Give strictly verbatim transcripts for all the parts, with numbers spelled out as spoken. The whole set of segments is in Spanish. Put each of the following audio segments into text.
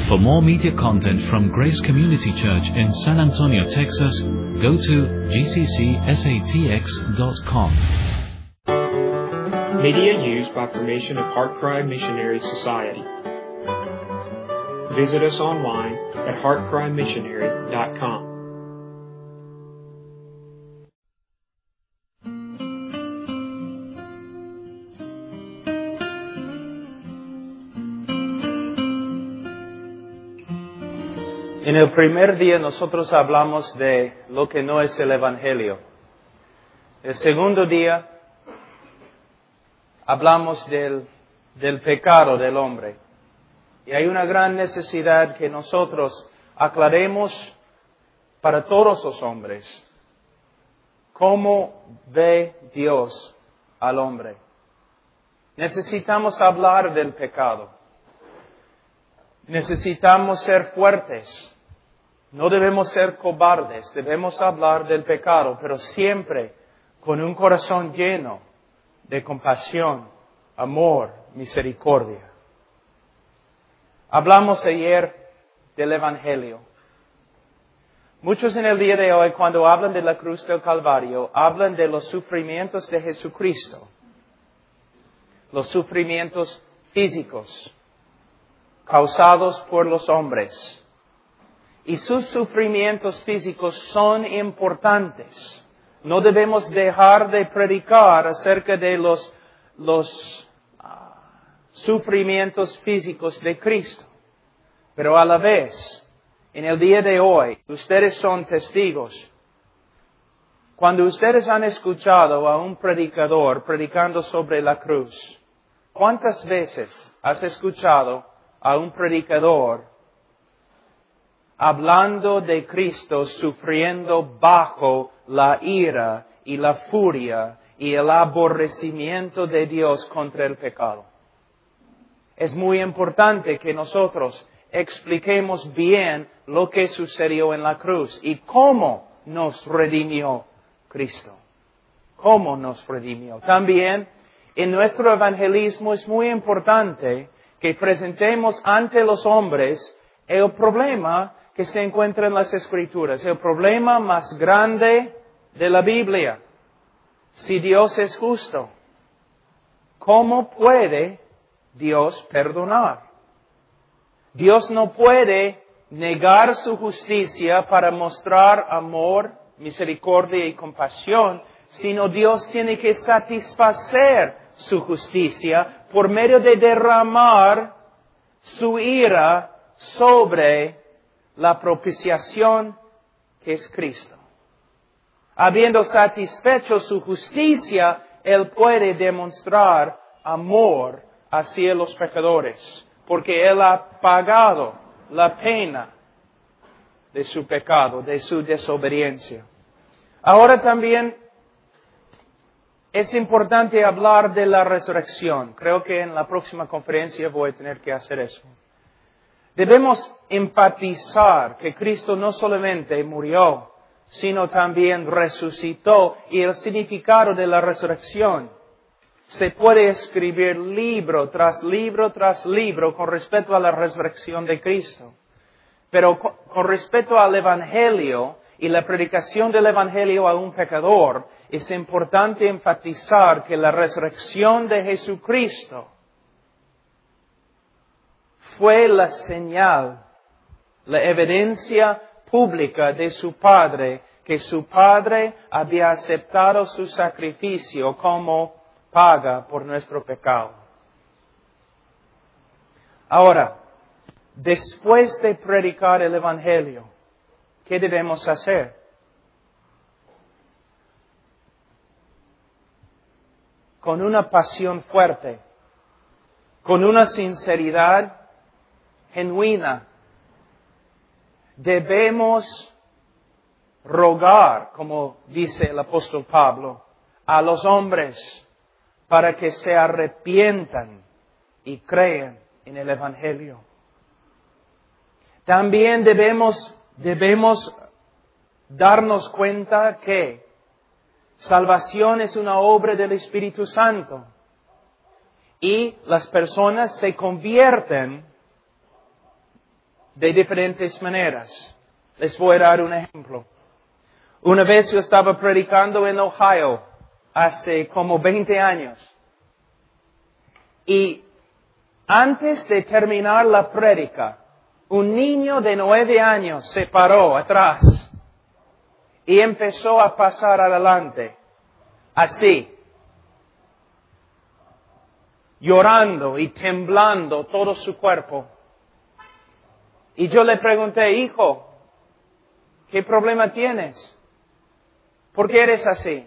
For more media content from Grace Community Church in San Antonio, Texas, go to g c c s a t x dot com. Media used by permission of Heartcry Missionary Society. Visit us online at heart cry missionary dot com. En el primer día nosotros hablamos de lo que no es el Evangelio. El segundo día hablamos del, del pecado del hombre. Y hay una gran necesidad que nosotros aclaremos para todos los hombres. ¿Cómo ve Dios al hombre? Necesitamos hablar del pecado. Necesitamos ser fuertes. No debemos ser cobardes. Debemos hablar del pecado, pero siempre con un corazón lleno de compasión, amor, misericordia. Hablamos ayer del Evangelio. Muchos en el día de hoy, cuando hablan de la cruz del Calvario, hablan de los sufrimientos de Jesucristo. Los sufrimientos físicos causados por los hombres. Y sus sufrimientos físicos son importantes. No debemos dejar de predicar acerca de los, los uh, sufrimientos físicos de Cristo. Pero a la vez, en el día de hoy, ustedes son testigos. Cuando ustedes han escuchado a un predicador predicando sobre la cruz, ¿cuántas veces has escuchado a un predicador hablando de Cristo sufriendo bajo la ira y la furia y el aborrecimiento de Dios contra el pecado? Es muy importante que nosotros expliquemos bien lo que sucedió en la cruz y cómo nos redimió Cristo. Cómo nos redimió. También en nuestro evangelismo es muy importante que presentemos ante los hombres el problema que se encuentra en las Escrituras, el problema más grande de la Biblia. Si Dios es justo, ¿cómo puede Dios perdonar? Dios no puede negar su justicia para mostrar amor, misericordia y compasión, sino Dios tiene que satisfacer su justicia por medio de derramar su ira sobre la propiciación que es Cristo. Habiendo satisfecho su justicia, Él puede demostrar amor hacia los pecadores, porque Él ha pagado la pena de su pecado, de su desobediencia. Ahora también es importante hablar de la resurrección. Creo que en la próxima conferencia voy a tener que hacer eso. Debemos enfatizar que Cristo no solamente murió, sino también resucitó, y el significado de la resurrección. Se puede escribir libro tras libro tras libro con respecto a la resurrección de Cristo. Pero con respecto al Evangelio y la predicación del Evangelio a un pecador, es importante enfatizar que la resurrección de Jesucristo fue la señal, la evidencia pública de su Padre, que su Padre había aceptado su sacrificio como paga por nuestro pecado. Ahora, después de predicar el Evangelio, ¿qué debemos hacer? Con una pasión fuerte, con una sinceridad genuina, debemos rogar, como dice el apóstol Pablo, a los hombres para que se arrepientan y crean en el Evangelio. También debemos, debemos darnos cuenta que salvación es una obra del Espíritu Santo y las personas se convierten de diferentes maneras. Les voy a dar un ejemplo. Una vez yo estaba predicando en Ohio, hace como veinte años. Y antes de terminar la prédica, un niño de nueve años se paró atrás y empezó a pasar adelante, así, llorando y temblando todo su cuerpo. Y yo le pregunté, hijo, ¿qué problema tienes? ¿Por qué eres así?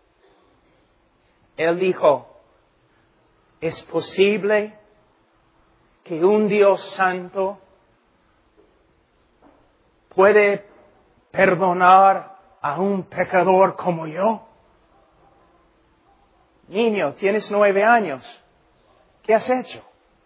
Él dijo, ¿es posible que un Dios santo puede perdonar a un pecador como yo? Niño, tienes nueve años. ¿Qué has hecho?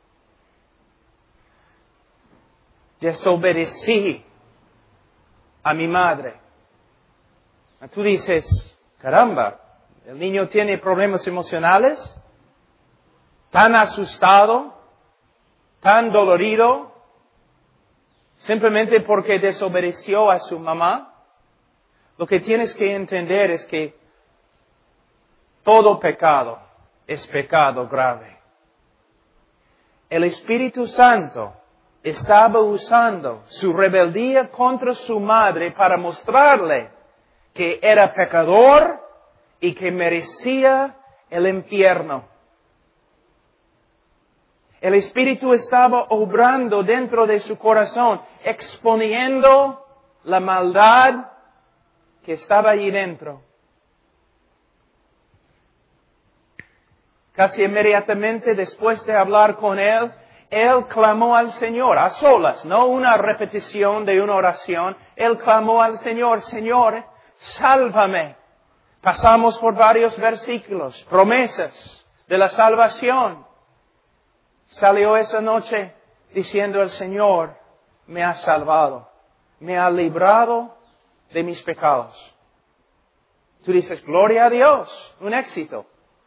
Desobedecí a mi madre. Tú dices, caramba, el niño tiene problemas emocionales, tan asustado, tan dolorido, simplemente porque desobedeció a su mamá. Lo que tienes que entender es que todo pecado es pecado grave. El Espíritu Santo estaba usando su rebeldía contra su madre para mostrarle que era pecador y que merecía el infierno. El Espíritu estaba obrando dentro de su corazón, exponiendo la maldad que estaba allí dentro. Casi inmediatamente después de hablar con él, él clamó al Señor, a solas, no una repetición de una oración. Él clamó al Señor, Señor, sálvame. Pasamos por varios versículos, promesas de la salvación. Salió esa noche diciendo el Señor, me ha salvado, me ha librado de mis pecados. Tú dices, gloria a Dios, un éxito.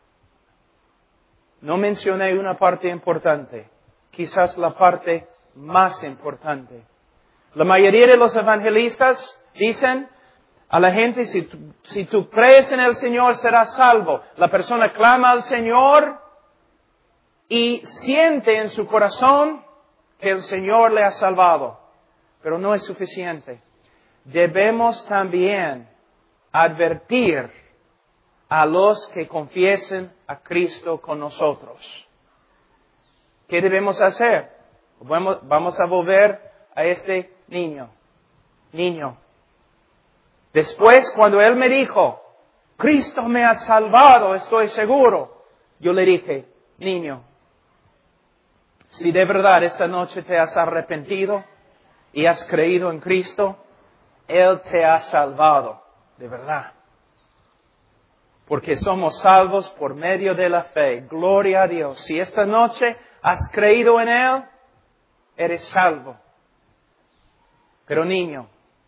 No mencioné una parte importante, quizás la parte más importante. La mayoría de los evangelistas dicen a la gente, si tú, si tú crees en el Señor serás salvo. La persona clama al Señor y siente en su corazón que el Señor le ha salvado. Pero no es suficiente. Debemos también advertir a los que confiesen a Cristo con nosotros. ¿Qué debemos hacer? Vamos, vamos a volver a este niño. Niño. Después, cuando él me dijo, Cristo me ha salvado, estoy seguro, yo le dije, niño, si de verdad esta noche te has arrepentido y has creído en Cristo, Él te ha salvado, de verdad. Porque somos salvos por medio de la fe. Gloria a Dios. Si esta noche has creído en Él, eres salvo. Pero niño,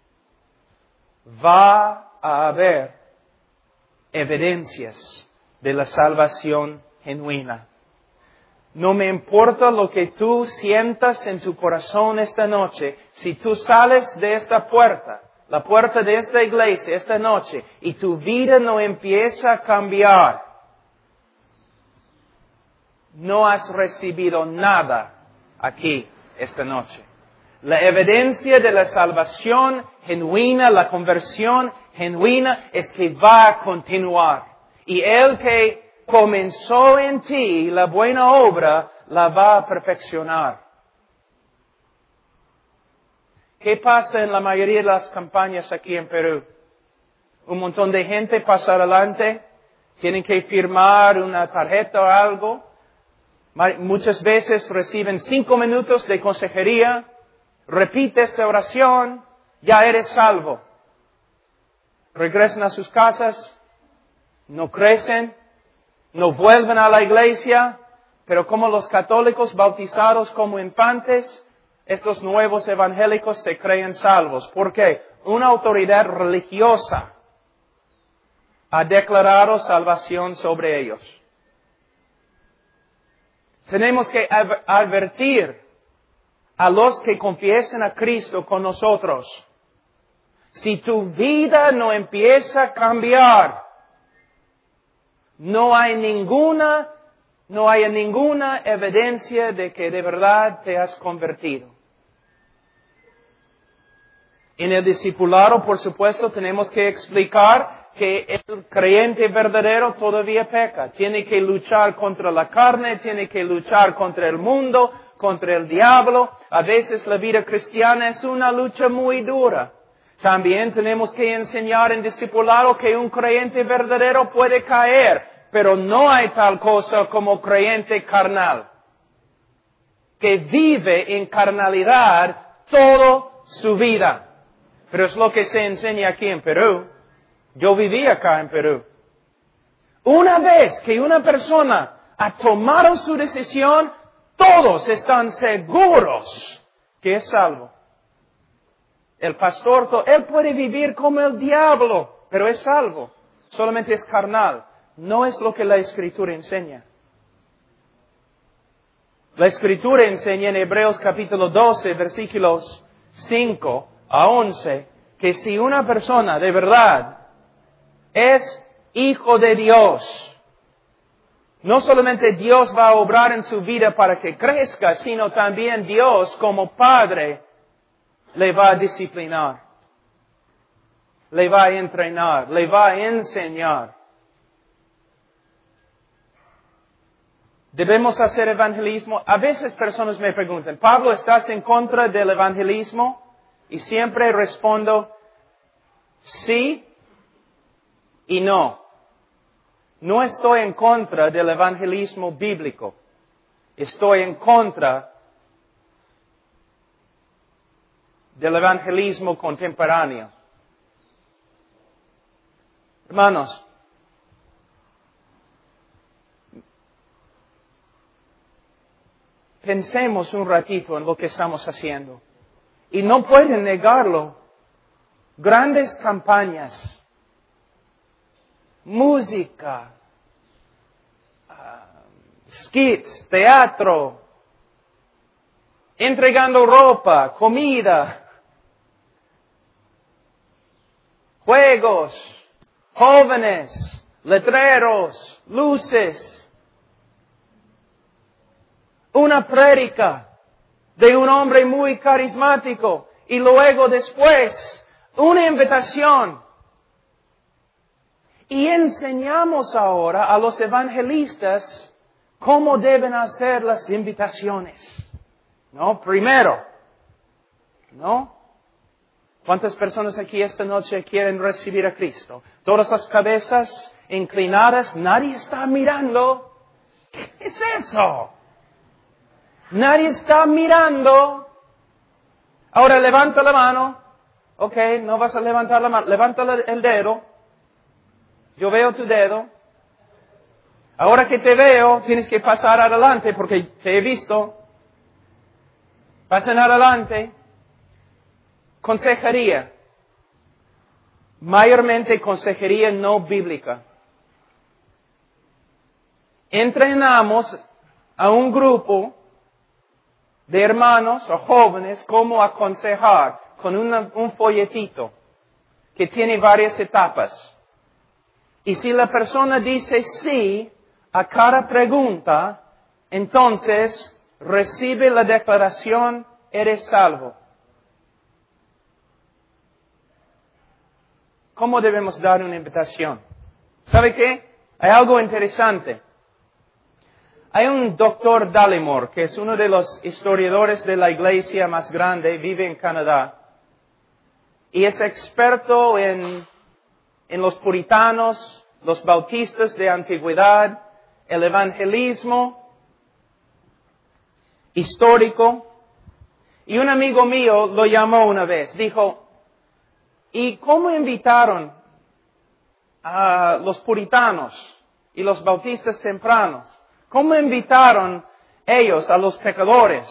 va a haber evidencias de la salvación genuina. No me importa lo que tú sientas en tu corazón esta noche. Si tú sales de esta puerta, la puerta de esta iglesia esta noche, y tu vida no empieza a cambiar, no has recibido nada aquí esta noche. La evidencia de la salvación genuina, la conversión genuina, es que va a continuar. Y el que comenzó en ti la buena obra, la va a perfeccionar. ¿Qué pasa en la mayoría de las campañas aquí en Perú? Un montón de gente pasa adelante, tienen que firmar una tarjeta o algo. Muchas veces reciben cinco minutos de consejería. Repite esta oración, ya eres salvo. Regresan a sus casas, no crecen, no vuelven a la iglesia, pero como los católicos bautizados como infantes, estos nuevos evangélicos se creen salvos. ¿Por qué? Una autoridad religiosa ha declarado salvación sobre ellos. Tenemos que advertir a los que confiesen a Cristo con nosotros. Si tu vida no empieza a cambiar, no hay ninguna, no hay ninguna evidencia de que de verdad te has convertido. En el discipulado, por supuesto, tenemos que explicar que el creyente verdadero todavía peca. Tiene que luchar contra la carne, tiene que luchar contra el mundo, contra el diablo. A veces la vida cristiana es una lucha muy dura. También tenemos que enseñar en discipulado que un creyente verdadero puede caer, pero no hay tal cosa como creyente carnal, que vive en carnalidad toda su vida. Pero es lo que se enseña aquí en Perú. Yo viví acá en Perú. Una vez que una persona ha tomado su decisión, todos están seguros que es salvo. El pastor, él puede vivir como el diablo, pero es salvo. Solamente es carnal. No es lo que la Escritura enseña. La Escritura enseña en Hebreos capítulo doce, versículos cinco a once, que si una persona de verdad es hijo de Dios, no solamente Dios va a obrar en su vida para que crezca, sino también Dios como Padre le va a disciplinar, le va a entrenar, le va a enseñar. ¿Debemos hacer evangelismo? A veces personas me preguntan, Pablo, ¿estás en contra del evangelismo? Y siempre respondo, sí y no. No estoy en contra del evangelismo bíblico. Estoy en contra del evangelismo contemporáneo. Hermanos, pensemos un ratito en lo que estamos haciendo. Y no pueden negarlo. Grandes campañas, música, uh, skits, teatro, entregando ropa, comida, juegos, jóvenes, letreros, luces, una prédica de un hombre muy carismático y luego después una invitación. Y enseñamos ahora a los evangelistas cómo deben hacer las invitaciones. ¿No? Primero, ¿no? ¿Cuántas personas aquí esta noche quieren recibir a Cristo? Todas las cabezas inclinadas, nadie está mirando. ¿Qué es eso? Nadie está mirando. Ahora levanta la mano. Ok, no vas a levantar la mano. Levanta el dedo. Yo veo tu dedo. Ahora que te veo, tienes que pasar adelante porque te he visto. Pasen adelante. Consejería. Mayormente consejería no bíblica. Entrenamos a un grupo de hermanos o jóvenes cómo aconsejar con una, un folletito que tiene varias etapas. Y si la persona dice sí a cada pregunta, entonces recibe la declaración, eres salvo. ¿Cómo debemos dar una invitación? ¿Sabe qué? Hay algo interesante. Hay un doctor Dallimore, que es uno de los historiadores de la iglesia más grande, vive en Canadá. Y es experto en, en los puritanos, los bautistas de antigüedad, el evangelismo histórico. Y un amigo mío lo llamó una vez. Dijo, ¿y cómo invitaron a los puritanos y los bautistas tempranos? ¿Cómo invitaron ellos a los pecadores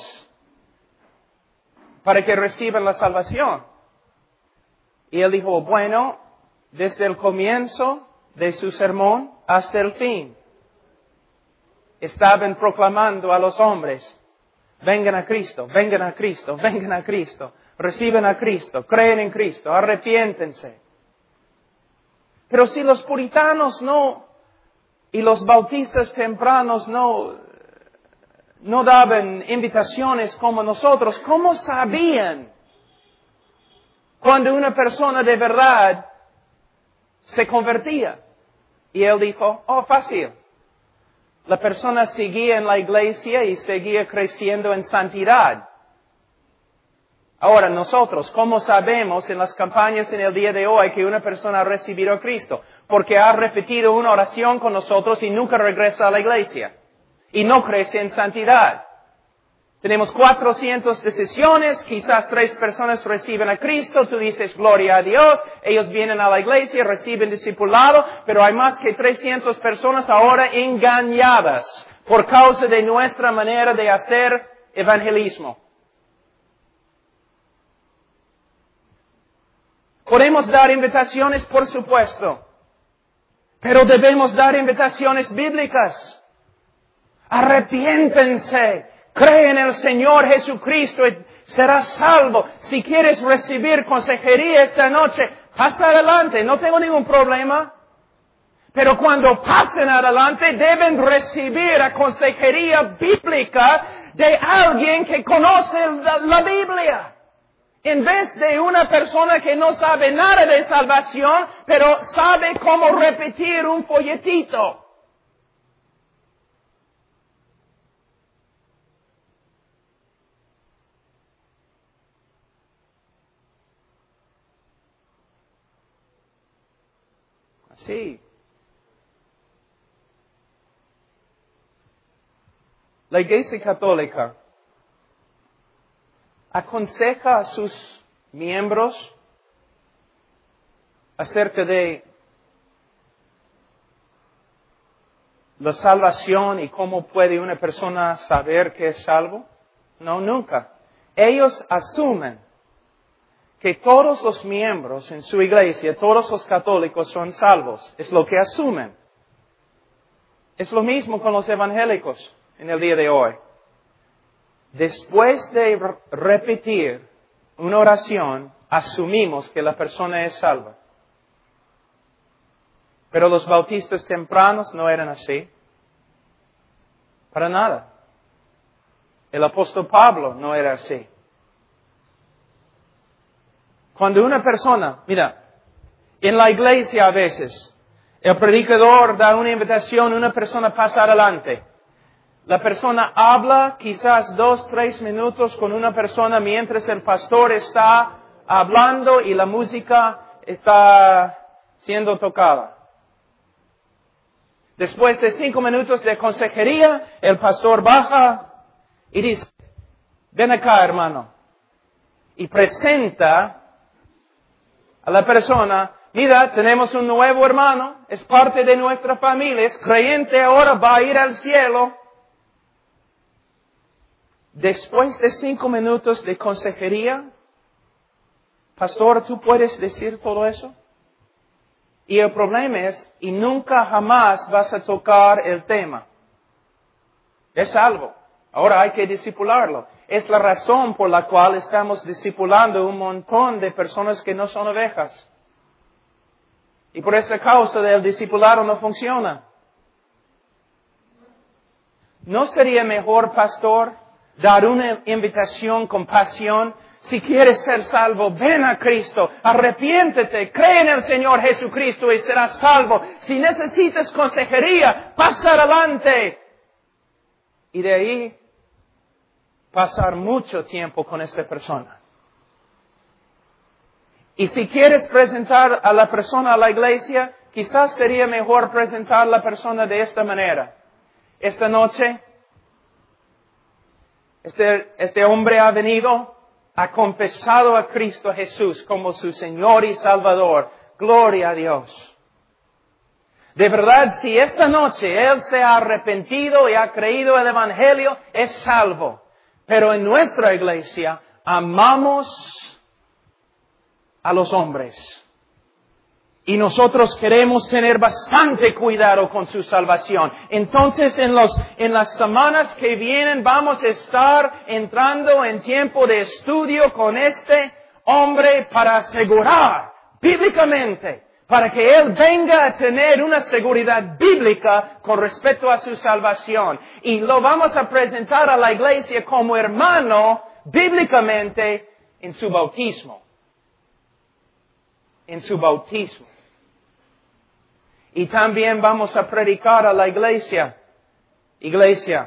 para que reciban la salvación? Y él dijo, bueno, desde el comienzo de su sermón hasta el fin, estaban proclamando a los hombres, Vengan a Cristo, vengan a Cristo, vengan a Cristo. Reciben a Cristo, creen en Cristo, arrepiéntense. Pero si los puritanos no, y los bautistas tempranos no, no daban invitaciones como nosotros, ¿cómo sabían cuando una persona de verdad se convertía? Y él dijo, oh, fácil. La persona seguía en la iglesia y seguía creciendo en santidad. Ahora, nosotros, ¿cómo sabemos en las campañas en el día de hoy que una persona ha recibido a Cristo? Porque ha repetido una oración con nosotros y nunca regresa a la iglesia. Y no crece en santidad. Tenemos cuatrocientas decisiones, quizás tres personas reciben a Cristo, tú dices gloria a Dios, ellos vienen a la iglesia, reciben discipulado, pero hay más que trescientas personas ahora engañadas por causa de nuestra manera de hacer evangelismo. Podemos dar invitaciones, por supuesto, pero debemos dar invitaciones bíblicas. Arrepiéntense. Cree en el Señor Jesucristo y serás salvo. Si quieres recibir consejería esta noche, pasa adelante, no tengo ningún problema. Pero cuando pasen adelante, deben recibir la consejería bíblica de alguien que conoce la, la Biblia. En vez de una persona que no sabe nada de salvación, pero sabe cómo repetir un folletito. Sí. La Iglesia Católica aconseja a sus miembros acerca de la salvación y cómo puede una persona saber que es salvo. No, nunca. Ellos asumen que todos los miembros en su iglesia, todos los católicos son salvos. Es lo que asumen. Es lo mismo con los evangélicos en el día de hoy. Después de repetir una oración, asumimos que la persona es salva. Pero los bautistas tempranos no eran así. Para nada. El apóstol Pablo no era así. Cuando una persona, mira, en la iglesia a veces, el predicador da una invitación, una persona pasa adelante. La persona habla quizás dos, tres minutos con una persona mientras el pastor está hablando y la música está siendo tocada. Después de cinco minutos de consejería, el pastor baja y dice, ven acá, hermano, y presenta a la persona, mira, tenemos un nuevo hermano, es parte de nuestra familia, es creyente ahora, va a ir al cielo. Después de cinco minutos de consejería, pastor, ¿tú puedes decir todo eso? Y el problema es, y nunca jamás vas a tocar el tema. Es salvo. Ahora hay que discipularlo. Es la razón por la cual estamos discipulando un montón de personas que no son ovejas. Y por esta causa el discipulado no funciona. ¿No sería mejor, pastor, dar una invitación con pasión? Si quieres ser salvo, ven a Cristo, arrepiéntete, cree en el Señor Jesucristo y serás salvo. Si necesitas consejería, pasa adelante. Y de ahí pasar mucho tiempo con esta persona. Y si quieres presentar a la persona a la iglesia, quizás sería mejor presentar a la persona de esta manera. Esta noche, este, este hombre ha venido, ha confesado a Cristo Jesús como su Señor y Salvador. Gloria a Dios. De verdad, si esta noche Él se ha arrepentido y ha creído el Evangelio, es salvo. Pero en nuestra iglesia amamos a los hombres. Y nosotros queremos tener bastante cuidado con su salvación. Entonces, en los, en las semanas que vienen vamos a estar entrando en tiempo de estudio con este hombre para asegurar bíblicamente, para que él venga a tener una seguridad bíblica con respecto a su salvación. Y lo vamos a presentar a la iglesia como hermano bíblicamente en su bautismo. En su bautismo. Y también vamos a predicar a la iglesia. Iglesia.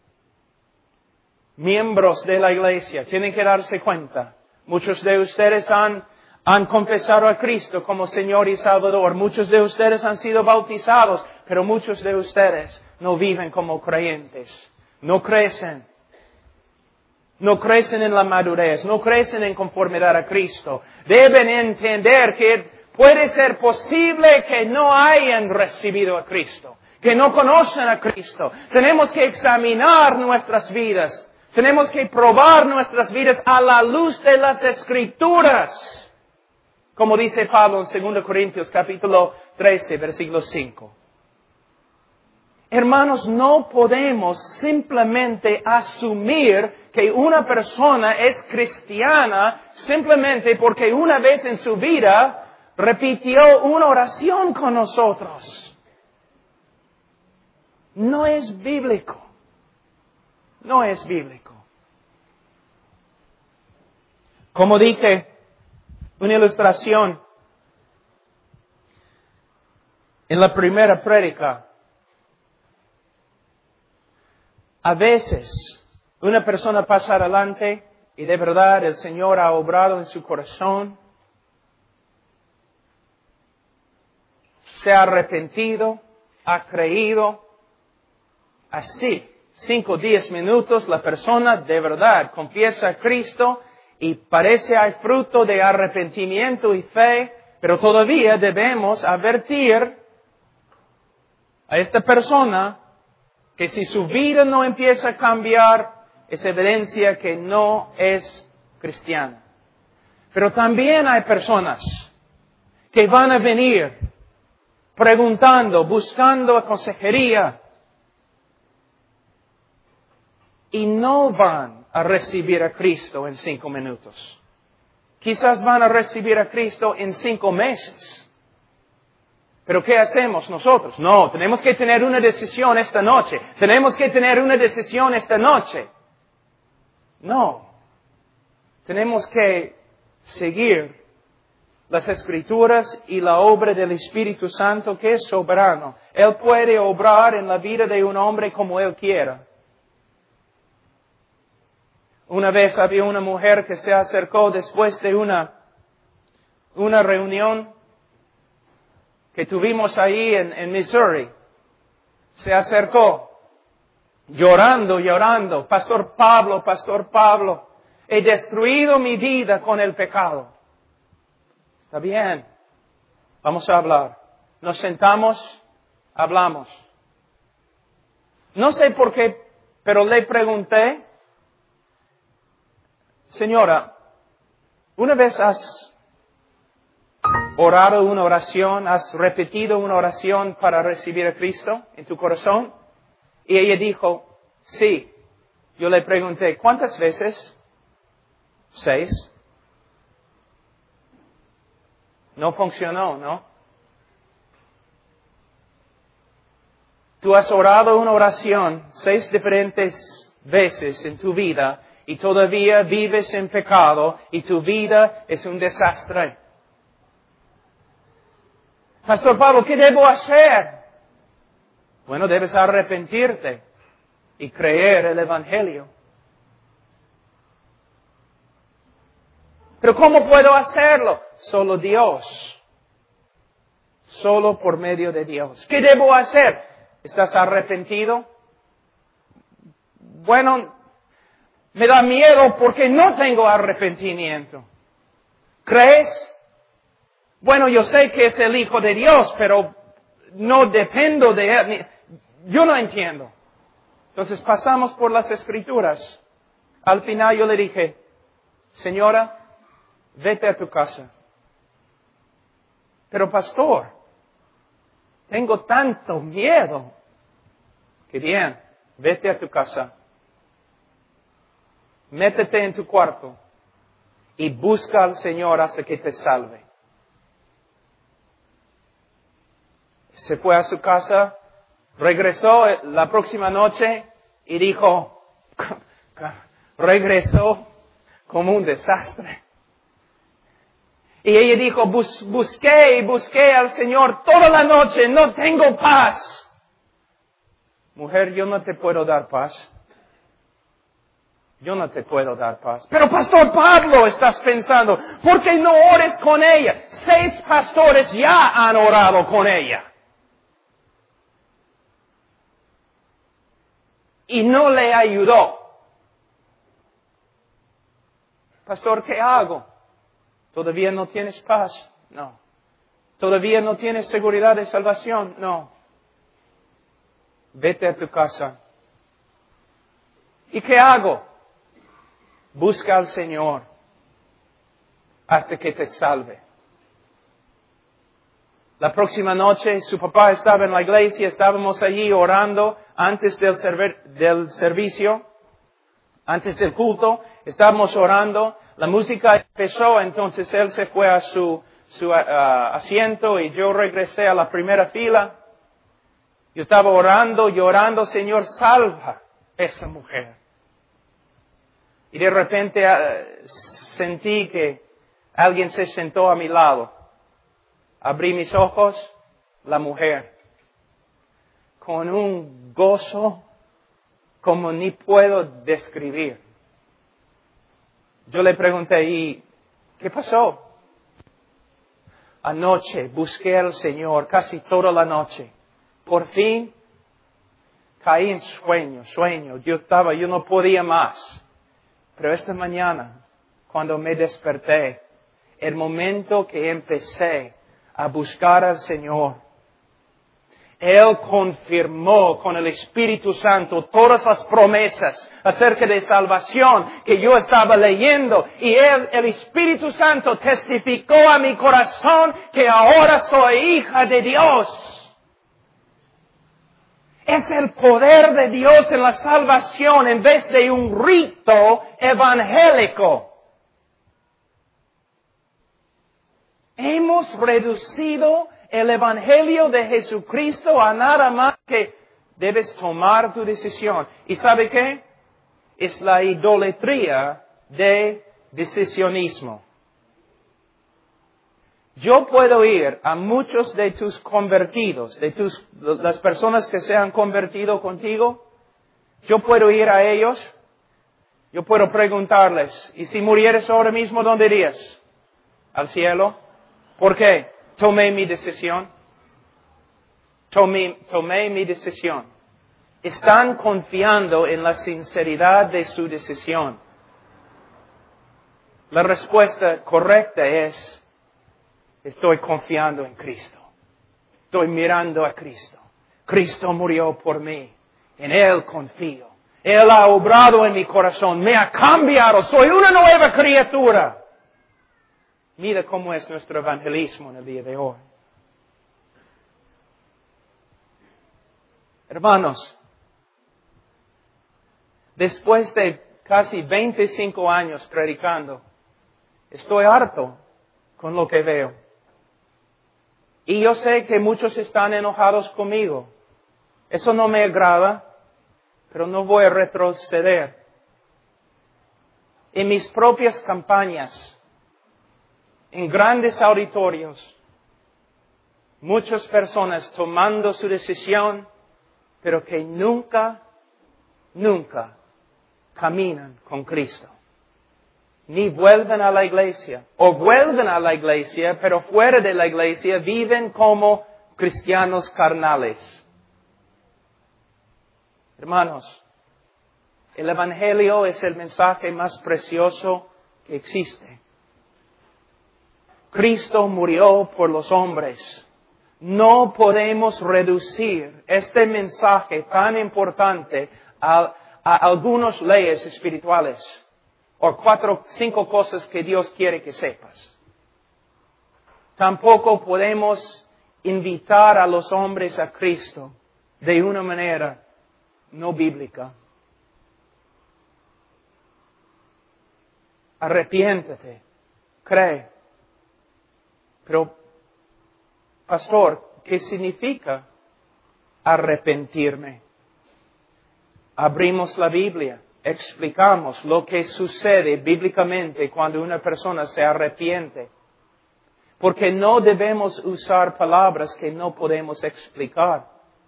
Miembros de la iglesia. Tienen que darse cuenta. Muchos de ustedes han, han confesado a Cristo como Señor y Salvador. Muchos de ustedes han sido bautizados. Pero muchos de ustedes no viven como creyentes. No crecen. No crecen en la madurez. No crecen en conformidad a Cristo. Deben entender que puede ser posible que no hayan recibido a Cristo, que no conocen a Cristo. Tenemos que examinar nuestras vidas. Tenemos que probar nuestras vidas a la luz de las Escrituras. Como dice Pablo en Segunda Corintios capítulo trece, versículo cinco. Hermanos, no podemos simplemente asumir que una persona es cristiana simplemente porque una vez en su vida repitió una oración con nosotros. No es bíblico. No es bíblico. Como dije, una ilustración en la primera prédica. A veces una persona pasa adelante y de verdad el Señor ha obrado en su corazón. Se ha arrepentido, ha creído. Así, cinco o diez minutos, la persona de verdad confiesa a Cristo y parece hay fruto de arrepentimiento y fe, pero todavía debemos advertir a esta persona que si su vida no empieza a cambiar, es evidencia que no es cristiana. Pero también hay personas que van a venir preguntando, buscando consejería, y no van a recibir a Cristo en cinco minutos. Quizás van a recibir a Cristo en cinco meses. Pero ¿qué hacemos nosotros? No, tenemos que tener una decisión esta noche. Tenemos que tener una decisión esta noche. No. Tenemos que seguir las Escrituras y la obra del Espíritu Santo que es soberano. Él puede obrar en la vida de un hombre como Él quiera. Una vez había una mujer que se acercó después de una, una reunión que tuvimos ahí en, en Missouri. Se acercó llorando, llorando. Pastor Pablo, Pastor Pablo, he destruido mi vida con el pecado. Está bien, vamos a hablar. Nos sentamos, hablamos. No sé por qué, pero le pregunté, señora, ¿una vez has orado una oración, has repetido una oración para recibir a Cristo en tu corazón? Y ella dijo, sí. Yo le pregunté, ¿cuántas veces? Seis. No funcionó, ¿no? Tú has orado una oración seis diferentes veces en tu vida y todavía vives en pecado y tu vida es un desastre. Pastor Pablo, ¿qué debo hacer? Bueno, debes arrepentirte y creer el Evangelio. Pero ¿cómo puedo hacerlo? Solo Dios. Solo por medio de Dios. ¿Qué debo hacer? ¿Estás arrepentido? Bueno, me da miedo porque no tengo arrepentimiento. ¿Crees? Bueno, yo sé que es el Hijo de Dios, pero no dependo de Él. Yo no entiendo. Entonces pasamos por las Escrituras. Al final yo le dije, señora, vete a tu casa. Pero pastor, tengo tanto miedo. Que bien, vete a tu casa. Métete en tu cuarto y busca al Señor hasta que te salve. Se fue a su casa, regresó la próxima noche y dijo, regresó como un desastre. Y ella dijo, Bus, busqué y busqué al Señor toda la noche, no tengo paz. Mujer, yo no te puedo dar paz. Yo no te puedo dar paz. Pero Pastor Pablo, estás pensando, ¿por qué no ores con ella? Seis pastores ya han orado con ella. Y no le ayudó. Pastor, ¿qué hago? ¿Todavía no tienes paz? No. ¿Todavía no tienes seguridad de salvación? No. Vete a tu casa. ¿Y qué hago? Busca al Señor hasta que te salve. La próxima noche su papá estaba en la iglesia, estábamos allí orando antes del, server, del servicio, antes del culto, estábamos orando, la música empezó, entonces él se fue a su, su uh, asiento y yo regresé a la primera fila. Yo estaba orando, llorando, Señor, salva esa mujer. Y de repente uh, sentí que alguien se sentó a mi lado. Abrí mis ojos, la mujer, con un gozo como ni puedo describir. Yo le pregunté, ¿y qué pasó? Anoche busqué al Señor casi toda la noche. Por fin caí en sueño, sueño. Yo estaba, yo no podía más. Pero esta mañana, cuando me desperté, el momento que empecé a buscar al Señor, Él confirmó con el Espíritu Santo todas las promesas acerca de salvación que yo estaba leyendo. Y Él, el Espíritu Santo testificó a mi corazón que ahora soy hija de Dios. Es el poder de Dios en la salvación en vez de un rito evangélico. Hemos reducido el Evangelio de Jesucristo a nada más que debes tomar tu decisión. ¿Y sabe qué? Es la idolatría de decisionismo. Yo puedo ir a muchos de tus convertidos, de tus, las personas que se han convertido contigo. Yo puedo ir a ellos. Yo puedo preguntarles, ¿y si murieres ahora mismo, dónde irías? ¿Al cielo? ¿Por qué? Tomé mi decisión. Tomé, tomé mi decisión. Están confiando en la sinceridad de su decisión. La respuesta correcta es, estoy confiando en Cristo. Estoy mirando a Cristo. Cristo murió por mí. En Él confío. Él ha obrado en mi corazón. Me ha cambiado. Soy una nueva criatura. Mira cómo es nuestro evangelismo en el día de hoy. Hermanos, después de casi veinticinco años predicando, estoy harto con lo que veo. Y yo sé que muchos están enojados conmigo. Eso no me agrada, pero no voy a retroceder. En mis propias campañas, en grandes auditorios, muchas personas tomando su decisión, pero que nunca, nunca caminan con Cristo. Ni vuelven a la iglesia, o vuelven a la iglesia, pero fuera de la iglesia viven como cristianos carnales. Hermanos, el Evangelio es el mensaje más precioso que existe. Cristo murió por los hombres. No podemos reducir este mensaje tan importante a, a algunas leyes espirituales o cuatro, cinco cosas que Dios quiere que sepas. tampoco podemos invitar a los hombres a Cristo de una manera no bíblica. Arrepiéntete, cree. Pero, pastor, ¿qué significa arrepentirme? Abrimos la Biblia, explicamos lo que sucede bíblicamente cuando una persona se arrepiente. Porque no debemos usar palabras que no podemos explicar,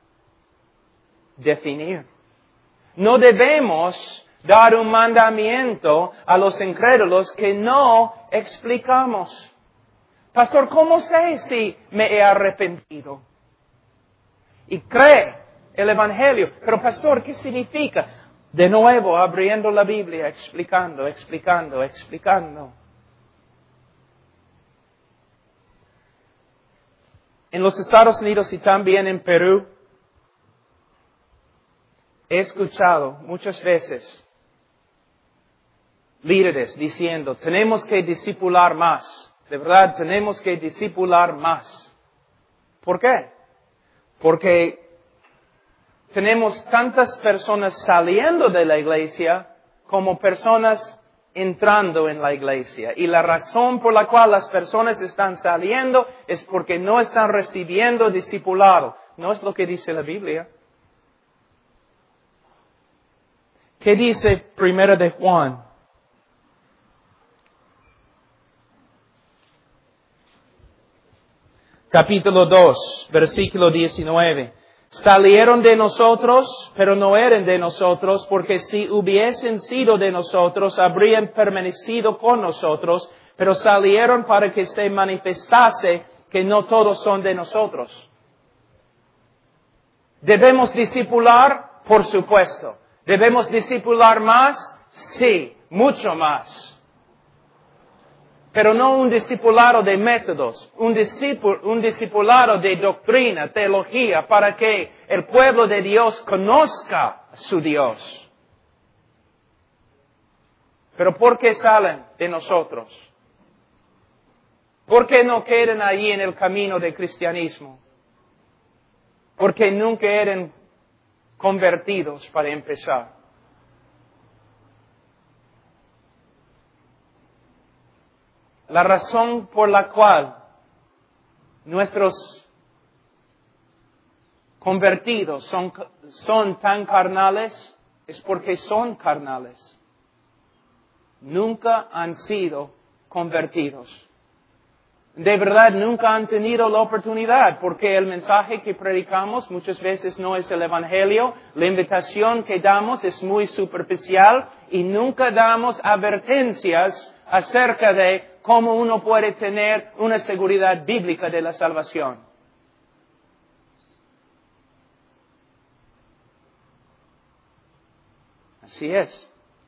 definir. No debemos dar un mandamiento a los incrédulos que no explicamos. Pastor, ¿cómo sé si me he arrepentido? Y cree el Evangelio. Pero pastor, ¿qué significa? De nuevo, abriendo la Biblia, explicando, explicando, explicando. En los Estados Unidos y también en Perú, he escuchado muchas veces líderes diciendo, tenemos que discipular más. De verdad, tenemos que discipular más. ¿Por qué? Porque tenemos tantas personas saliendo de la iglesia como personas entrando en la iglesia. Y la razón por la cual las personas están saliendo es porque no están recibiendo discipulado. No es lo que dice la Biblia. ¿Qué dice Primera de Juan? Capítulo dos, versículo diecinueve. Salieron de nosotros, pero no eran de nosotros, porque si hubiesen sido de nosotros, habrían permanecido con nosotros, pero salieron para que se manifestase que no todos son de nosotros. ¿Debemos discipular? Por supuesto. ¿Debemos discipular más? Sí, mucho más. Pero no un discipulado de métodos, un, discipul- un discipulado de doctrina, teología, para que el pueblo de Dios conozca a su Dios. Pero ¿por qué salen de nosotros? ¿Por qué no quedan allí en el camino del cristianismo? Porque nunca eran convertidos para empezar. La razón por la cual nuestros convertidos son, son tan carnales es porque son carnales. Nunca han sido convertidos. De verdad, nunca han tenido la oportunidad, porque el mensaje que predicamos muchas veces no es el Evangelio. La invitación que damos es muy superficial y nunca damos advertencias acerca de cómo uno puede tener una seguridad bíblica de la salvación. Así es.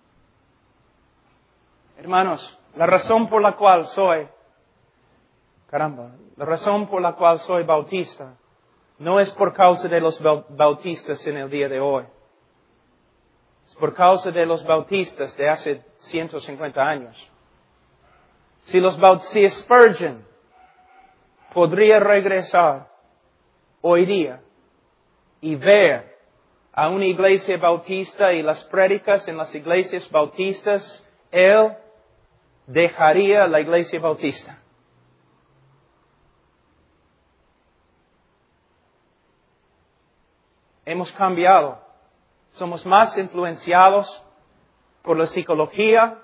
Hermanos, la razón por la cual soy, caramba, la razón por la cual soy bautista no es por causa de los bautistas en el día de hoy. Es por causa de los bautistas de hace ciento cincuenta años. Si, los, si Spurgeon podría regresar hoy día y ver a una iglesia bautista y las prédicas en las iglesias bautistas, él dejaría la iglesia bautista. Hemos cambiado. Somos más influenciados por la psicología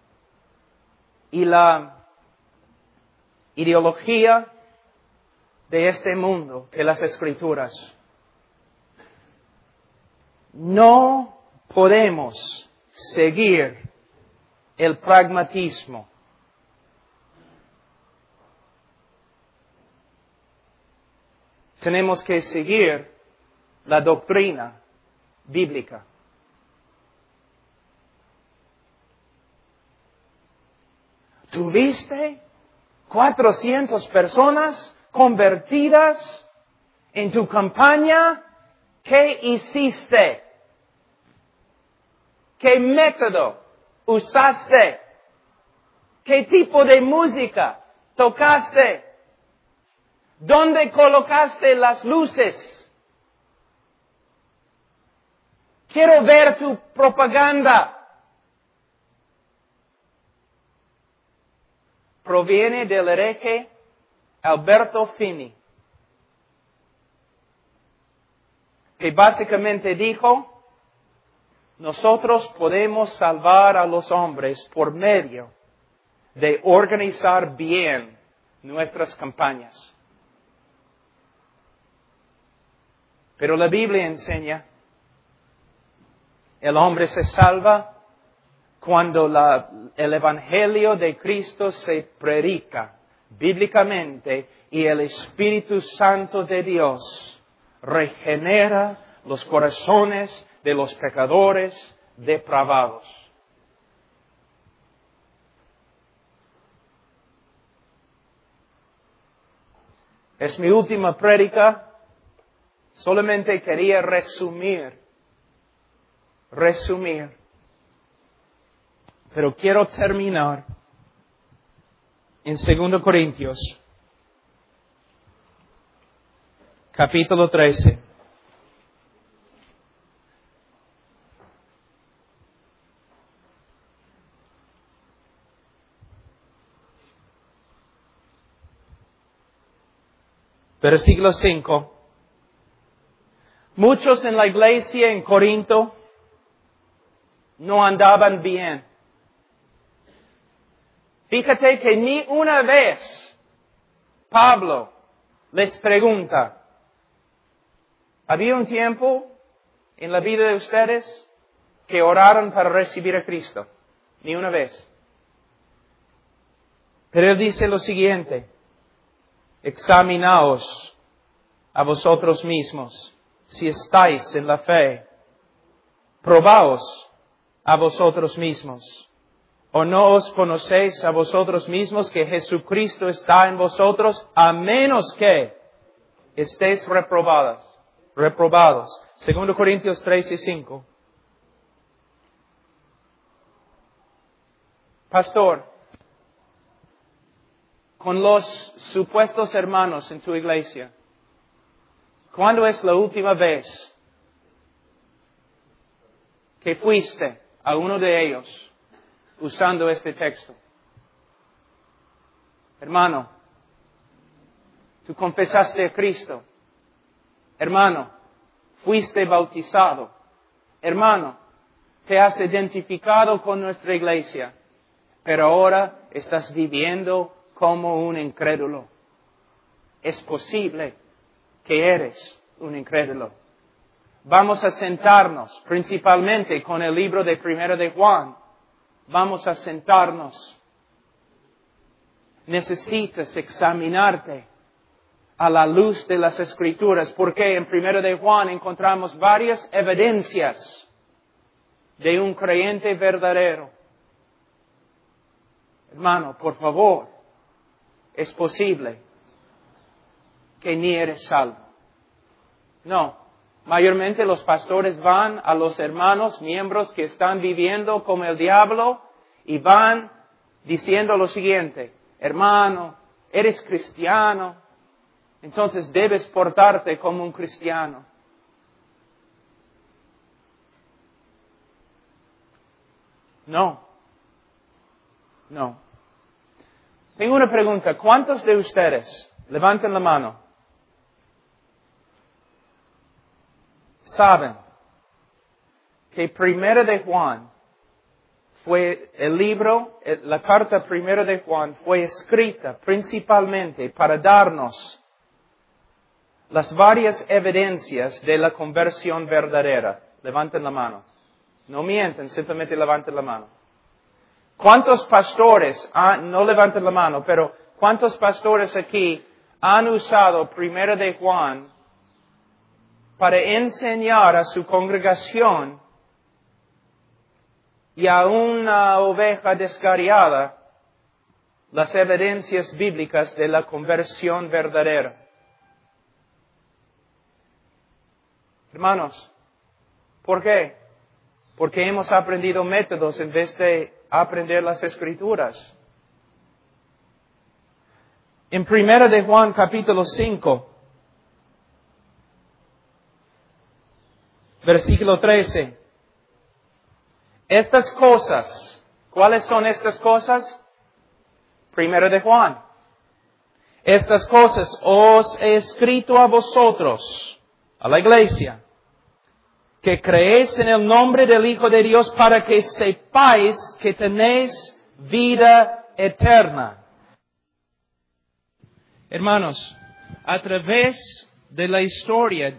y la ideología de este mundo que las Escrituras. No podemos seguir el pragmatismo. Tenemos que seguir la doctrina bíblica. ¿Tuviste cuatrocientas personas convertidas en tu campaña? ¿Qué hiciste? ¿Qué método usaste? ¿Qué tipo de música tocaste? ¿Dónde colocaste las luces? Quiero ver tu propaganda. Proviene del hereje Alberto Fini, que básicamente dijo, nosotros podemos salvar a los hombres por medio de organizar bien nuestras campañas. Pero la Biblia enseña, el hombre se salva cuando la, el Evangelio de Cristo se predica bíblicamente y el Espíritu Santo de Dios regenera los corazones de los pecadores depravados. Es mi última prédica. Solamente quería resumir, resumir. Pero quiero terminar en Segundo Corintios, capítulo trece. Versículo cinco. Muchos en la iglesia en Corinto no andaban bien. Fíjate que ni una vez Pablo les pregunta, ¿había un tiempo en la vida de ustedes que oraron para recibir a Cristo? Ni una vez. Pero él dice lo siguiente, examinaos a vosotros mismos si estáis en la fe. Probaos a vosotros mismos. ¿O no os conocéis a vosotros mismos que Jesucristo está en vosotros, a menos que estéis reprobados? Reprobados. Segundo Corintios tres y cinco. Pastor, con los supuestos hermanos en tu iglesia, ¿cuándo es la última vez que fuiste a uno de ellos usando este texto? Hermano, tú confesaste a Cristo. Hermano, fuiste bautizado. Hermano, te has identificado con nuestra iglesia, pero ahora estás viviendo como un incrédulo. Es posible que eres un incrédulo. Vamos a sentarnos principalmente con el libro de Primera de Juan. Vamos a sentarnos. Necesitas examinarte a la luz de las Escrituras, porque en Primera de Juan encontramos varias evidencias de un creyente verdadero. Hermano, por favor, es posible que ni eres salvo. No. Mayormente los pastores van a los hermanos, miembros que están viviendo como el diablo y van diciendo lo siguiente, hermano, eres cristiano, entonces debes portarte como un cristiano. No, no. Tengo una pregunta, ¿cuántos de ustedes, levanten la mano, saben que Primera de Juan fue el libro, la carta Primera de Juan fue escrita principalmente para darnos las varias evidencias de la conversión verdadera? Levanten la mano. No mienten, simplemente levanten la mano. ¿Cuántos pastores, han, no levanten la mano, pero cuántos pastores aquí han usado Primera de Juan para enseñar a su congregación y a una oveja descarriada las evidencias bíblicas de la conversión verdadera? Hermanos, ¿por qué? Porque hemos aprendido métodos en vez de aprender las Escrituras. En Primera de Juan, capítulo cinco, versículo trece. Estas cosas, ¿cuáles son estas cosas? Primera de Juan. Estas cosas os he escrito a vosotros, a la iglesia, que creéis en el nombre del Hijo de Dios para que sepáis que tenéis vida eterna. Hermanos, a través de la historia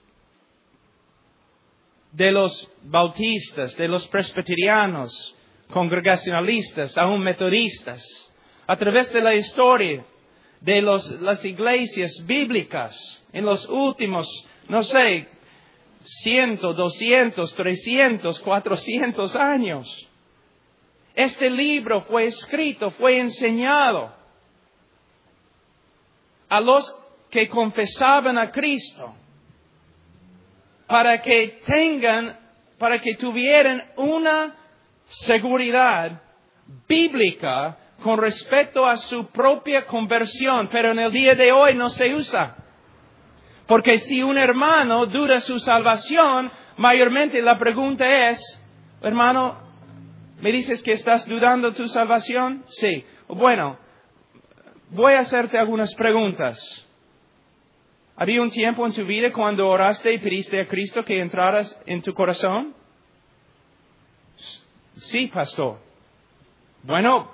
de los bautistas, de los presbiterianos, congregacionalistas, aún metodistas, a través de la historia de los, las iglesias bíblicas en los últimos, no sé, ciento, doscientos, trescientos, cuatrocientos años. Este libro fue escrito, fue enseñado a los que confesaban a Cristo para que tengan, para que tuvieran una seguridad bíblica con respecto a su propia conversión, pero en el día de hoy no se usa. Porque si un hermano duda su salvación, mayormente la pregunta es, hermano, ¿me dices que estás dudando tu salvación? Sí. Bueno, voy a hacerte algunas preguntas. ¿Había un tiempo en tu vida cuando oraste y pediste a Cristo que entraras en tu corazón? Sí, pastor. Bueno,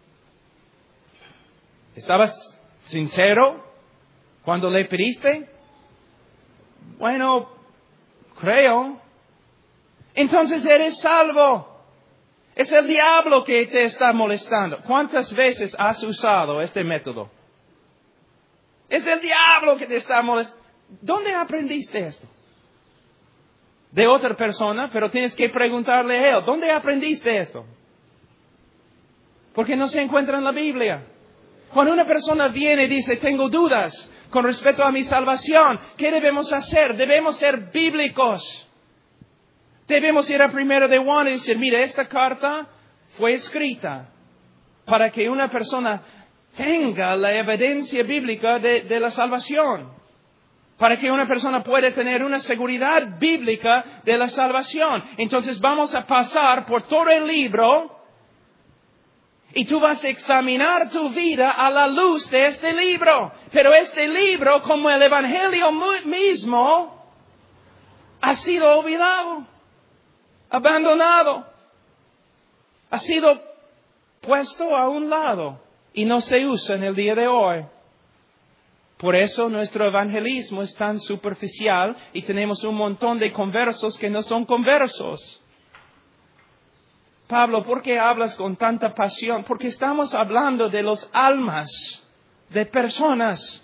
¿estabas sincero cuando le pediste? Bueno, creo. Entonces eres salvo. Es el diablo que te está molestando. ¿Cuántas veces has usado este método? Es el diablo que te está molestando. ¿Dónde aprendiste esto? De otra persona, pero tienes que preguntarle a él, ¿dónde aprendiste esto? Porque no se encuentra en la Biblia. Cuando una persona viene y dice, tengo dudas con respecto a mi salvación, ¿qué debemos hacer? Debemos ser bíblicos. Debemos ir a Primera de Juan y decir, mira, esta carta fue escrita para que una persona tenga la evidencia bíblica de, de la salvación. Para que una persona pueda tener una seguridad bíblica de la salvación. Entonces vamos a pasar por todo el libro y tú vas a examinar tu vida a la luz de este libro. Pero este libro, como el Evangelio mismo, ha sido olvidado, abandonado, ha sido puesto a un lado y no se usa en el día de hoy. Por eso nuestro evangelismo es tan superficial y tenemos un montón de conversos que no son conversos. Pablo, ¿por qué hablas con tanta pasión? Porque estamos hablando de los almas de personas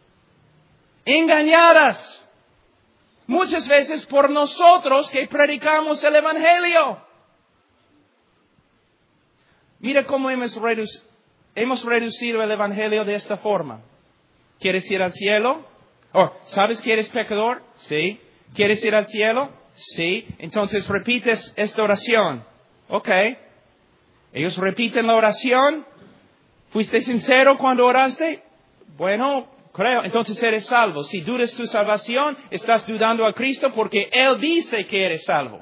engañadas, muchas veces por nosotros que predicamos el evangelio. Mira cómo hemos, reduc- hemos reducido el evangelio de esta forma. ¿Quieres ir al cielo? Oh, ¿sabes que eres pecador? Sí. ¿Quieres ir al cielo? Sí. Entonces repites esta oración. Ok. Ellos repiten la oración. ¿Fuiste sincero cuando oraste? Bueno, creo. Entonces eres salvo. Si dudas tu salvación, estás dudando a Cristo porque Él dice que eres salvo.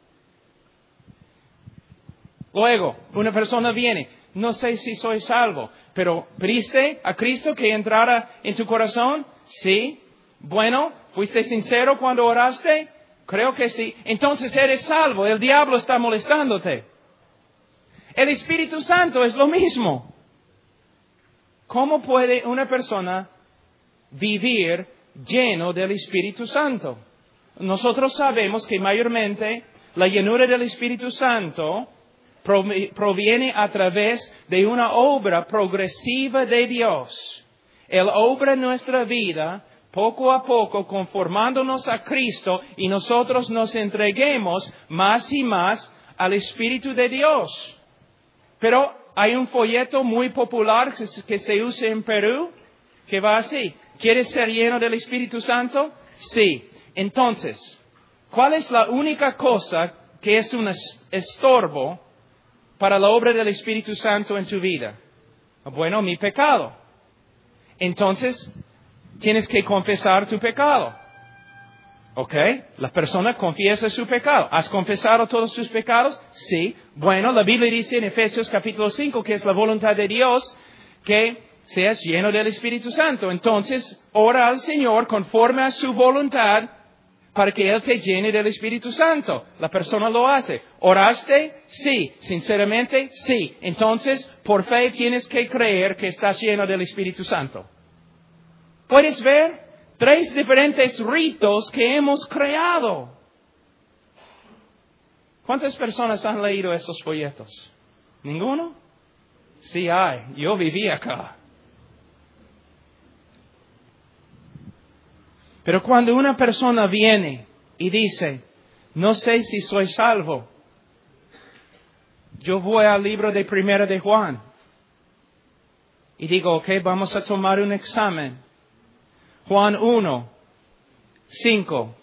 Luego, una persona viene. No sé si soy salvo, pero ¿pediste a Cristo que entrara en tu corazón? Sí. Bueno, ¿fuiste sincero cuando oraste? Creo que sí. Entonces eres salvo. El diablo está molestándote. El Espíritu Santo es lo mismo. ¿Cómo puede una persona vivir lleno del Espíritu Santo? Nosotros sabemos que mayormente la llenura del Espíritu Santo proviene a través de una obra progresiva de Dios. Él obra en nuestra vida poco a poco conformándonos a Cristo y nosotros nos entreguemos más y más al Espíritu de Dios. Pero hay un folleto muy popular que se usa en Perú que va así. ¿Quieres ser lleno del Espíritu Santo? Sí. Entonces, ¿cuál es la única cosa que es un estorbo para la obra del Espíritu Santo en tu vida? Bueno, mi pecado. entonces tienes que confesar tu pecado. ¿Ok? La persona confiesa su pecado. ¿Has confesado todos tus pecados? Sí. Bueno, la Biblia dice en Efesios capítulo cinco que es la voluntad de Dios que seas lleno del Espíritu Santo. Entonces, ora al Señor conforme a su voluntad para que Él te llene del Espíritu Santo. La persona lo hace. ¿Oraste? Sí. Sinceramente, sí. Entonces, por fe tienes que creer que estás lleno del Espíritu Santo. ¿Puedes ver? Tres diferentes ritos que hemos creado. ¿Cuántas personas han leído esos folletos? ¿Ninguno? Sí hay. Yo viví acá. Pero cuando una persona viene y dice, no sé si soy salvo, yo voy al libro de Primera de Juan y digo, ok, vamos a tomar un examen. Juan uno, cinco.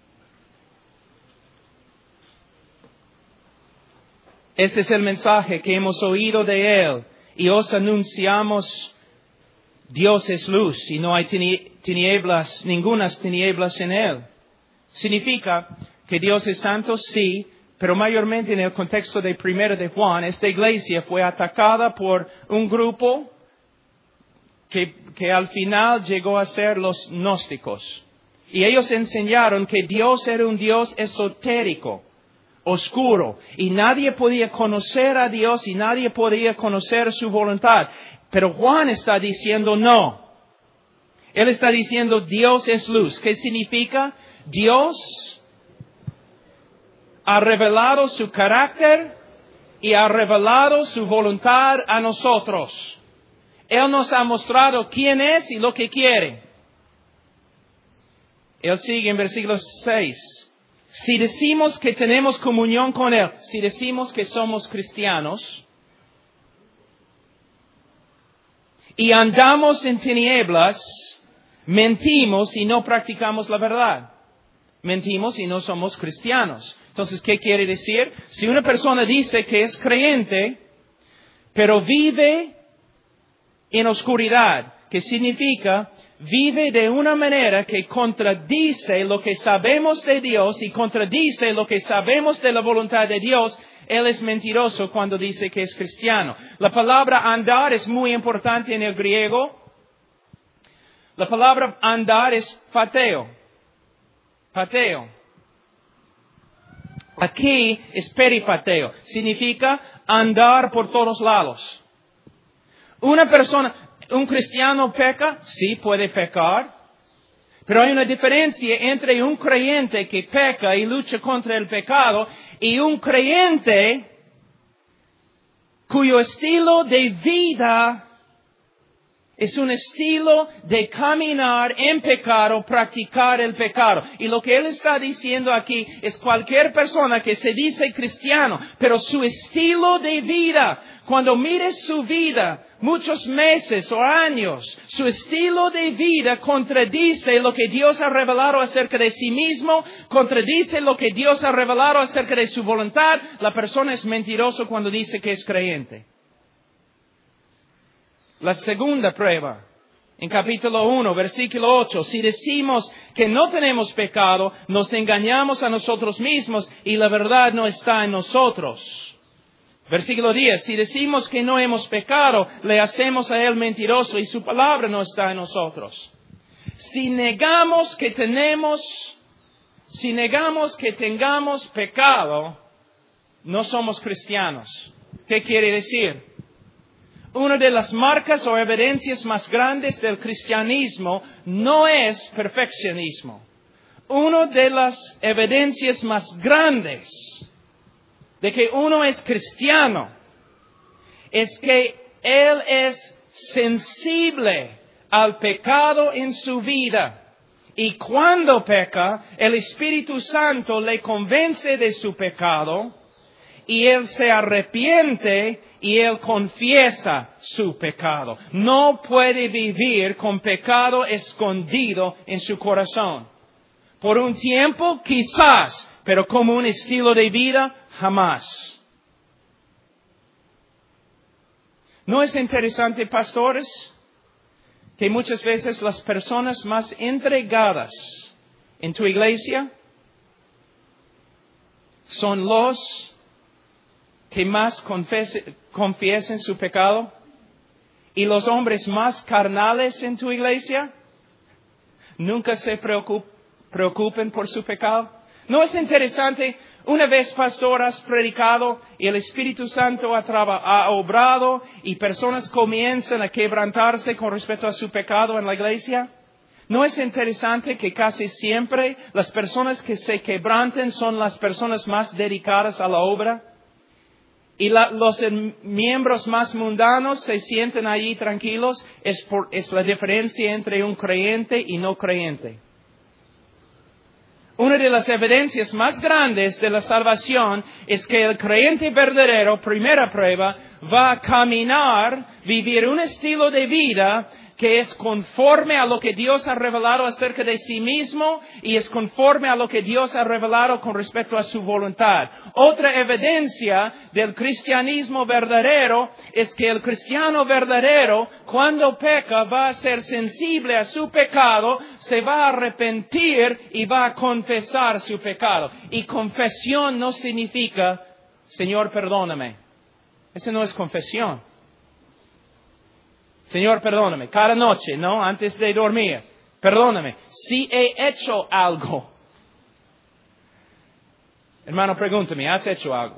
Este es el mensaje que hemos oído de Él y os anunciamos. Dios es luz y no hay tinieblas, ningunas tinieblas en Él. Significa que Dios es santo, sí, pero mayormente en el contexto de Primera de Juan, esta iglesia fue atacada por un grupo que, que al final llegó a ser los gnósticos. Y ellos enseñaron que Dios era un Dios esotérico, oscuro, y nadie podía conocer a Dios y nadie podía conocer su voluntad. Pero Juan está diciendo no. Él está diciendo Dios es luz. ¿Qué significa? Dios ha revelado su carácter y ha revelado su voluntad a nosotros. Él nos ha mostrado quién es y lo que quiere. Él sigue en versículo seis. Si decimos que tenemos comunión con Él, si decimos que somos cristianos, y andamos en tinieblas, mentimos y no practicamos la verdad. Mentimos y no somos cristianos. Entonces, ¿qué quiere decir? Si una persona dice que es creyente, pero vive en oscuridad, ¿qué significa? Vive de una manera que contradice lo que sabemos de Dios y contradice lo que sabemos de la voluntad de Dios. Él es mentiroso cuando dice que es cristiano. La palabra andar es muy importante en el griego. La palabra andar es pateo. Pateo. Aquí es peripateo. Significa andar por todos lados. Una persona, un cristiano peca, sí puede pecar. Pero hay una diferencia entre un creyente que peca y lucha contra el pecado y un creyente cuyo estilo de vida es un estilo de caminar en pecado, practicar el pecado. Y lo que él está diciendo aquí es cualquier persona que se dice cristiano, pero su estilo de vida, cuando mires su vida, muchos meses o años, su estilo de vida contradice lo que Dios ha revelado acerca de sí mismo, contradice lo que Dios ha revelado acerca de su voluntad. La persona es mentiroso cuando dice que es creyente. La segunda prueba, en capítulo uno, versículo ocho, si decimos que no tenemos pecado, nos engañamos a nosotros mismos y la verdad no está en nosotros. Versículo diez, si decimos que no hemos pecado, le hacemos a Él mentiroso y su palabra no está en nosotros. Si negamos que tenemos, si negamos que tengamos pecado, no somos cristianos. ¿Qué quiere decir? Una de las marcas o evidencias más grandes del cristianismo no es perfeccionismo. Una de las evidencias más grandes de que uno es cristiano es que él es sensible al pecado en su vida. Y cuando peca, el Espíritu Santo le convence de su pecado y él se arrepiente y él confiesa su pecado. No puede vivir con pecado escondido en su corazón. Por un tiempo, quizás, pero como un estilo de vida, jamás. ¿No es interesante, pastores? que muchas veces las personas más entregadas en tu iglesia son los que más confiesen su pecado? ¿Y los hombres más carnales en tu iglesia nunca se preocupen por su pecado? ¿No es interesante? Una vez, pastor, has predicado y el Espíritu Santo ha, ha obrado y personas comienzan a quebrantarse con respecto a su pecado en la iglesia. ¿No es interesante que casi siempre las personas que se quebranten son las personas más dedicadas a la obra? Y la, los miembros más mundanos se sienten allí tranquilos. Es, por, es la diferencia entre un creyente y no creyente. Una de las evidencias más grandes de la salvación es que el creyente verdadero, primera prueba, va a caminar, vivir un estilo de vida que es conforme a lo que Dios ha revelado acerca de sí mismo y es conforme a lo que Dios ha revelado con respecto a su voluntad. Otra evidencia del cristianismo verdadero es que el cristiano verdadero, cuando peca, va a ser sensible a su pecado, se va a arrepentir y va a confesar su pecado. Y confesión no significa, Señor, perdóname. Esa no es confesión. Señor, perdóname. Cada noche, ¿no? Antes de dormir. Perdóname. Si he hecho algo. Hermano, pregúntame, ¿has hecho algo?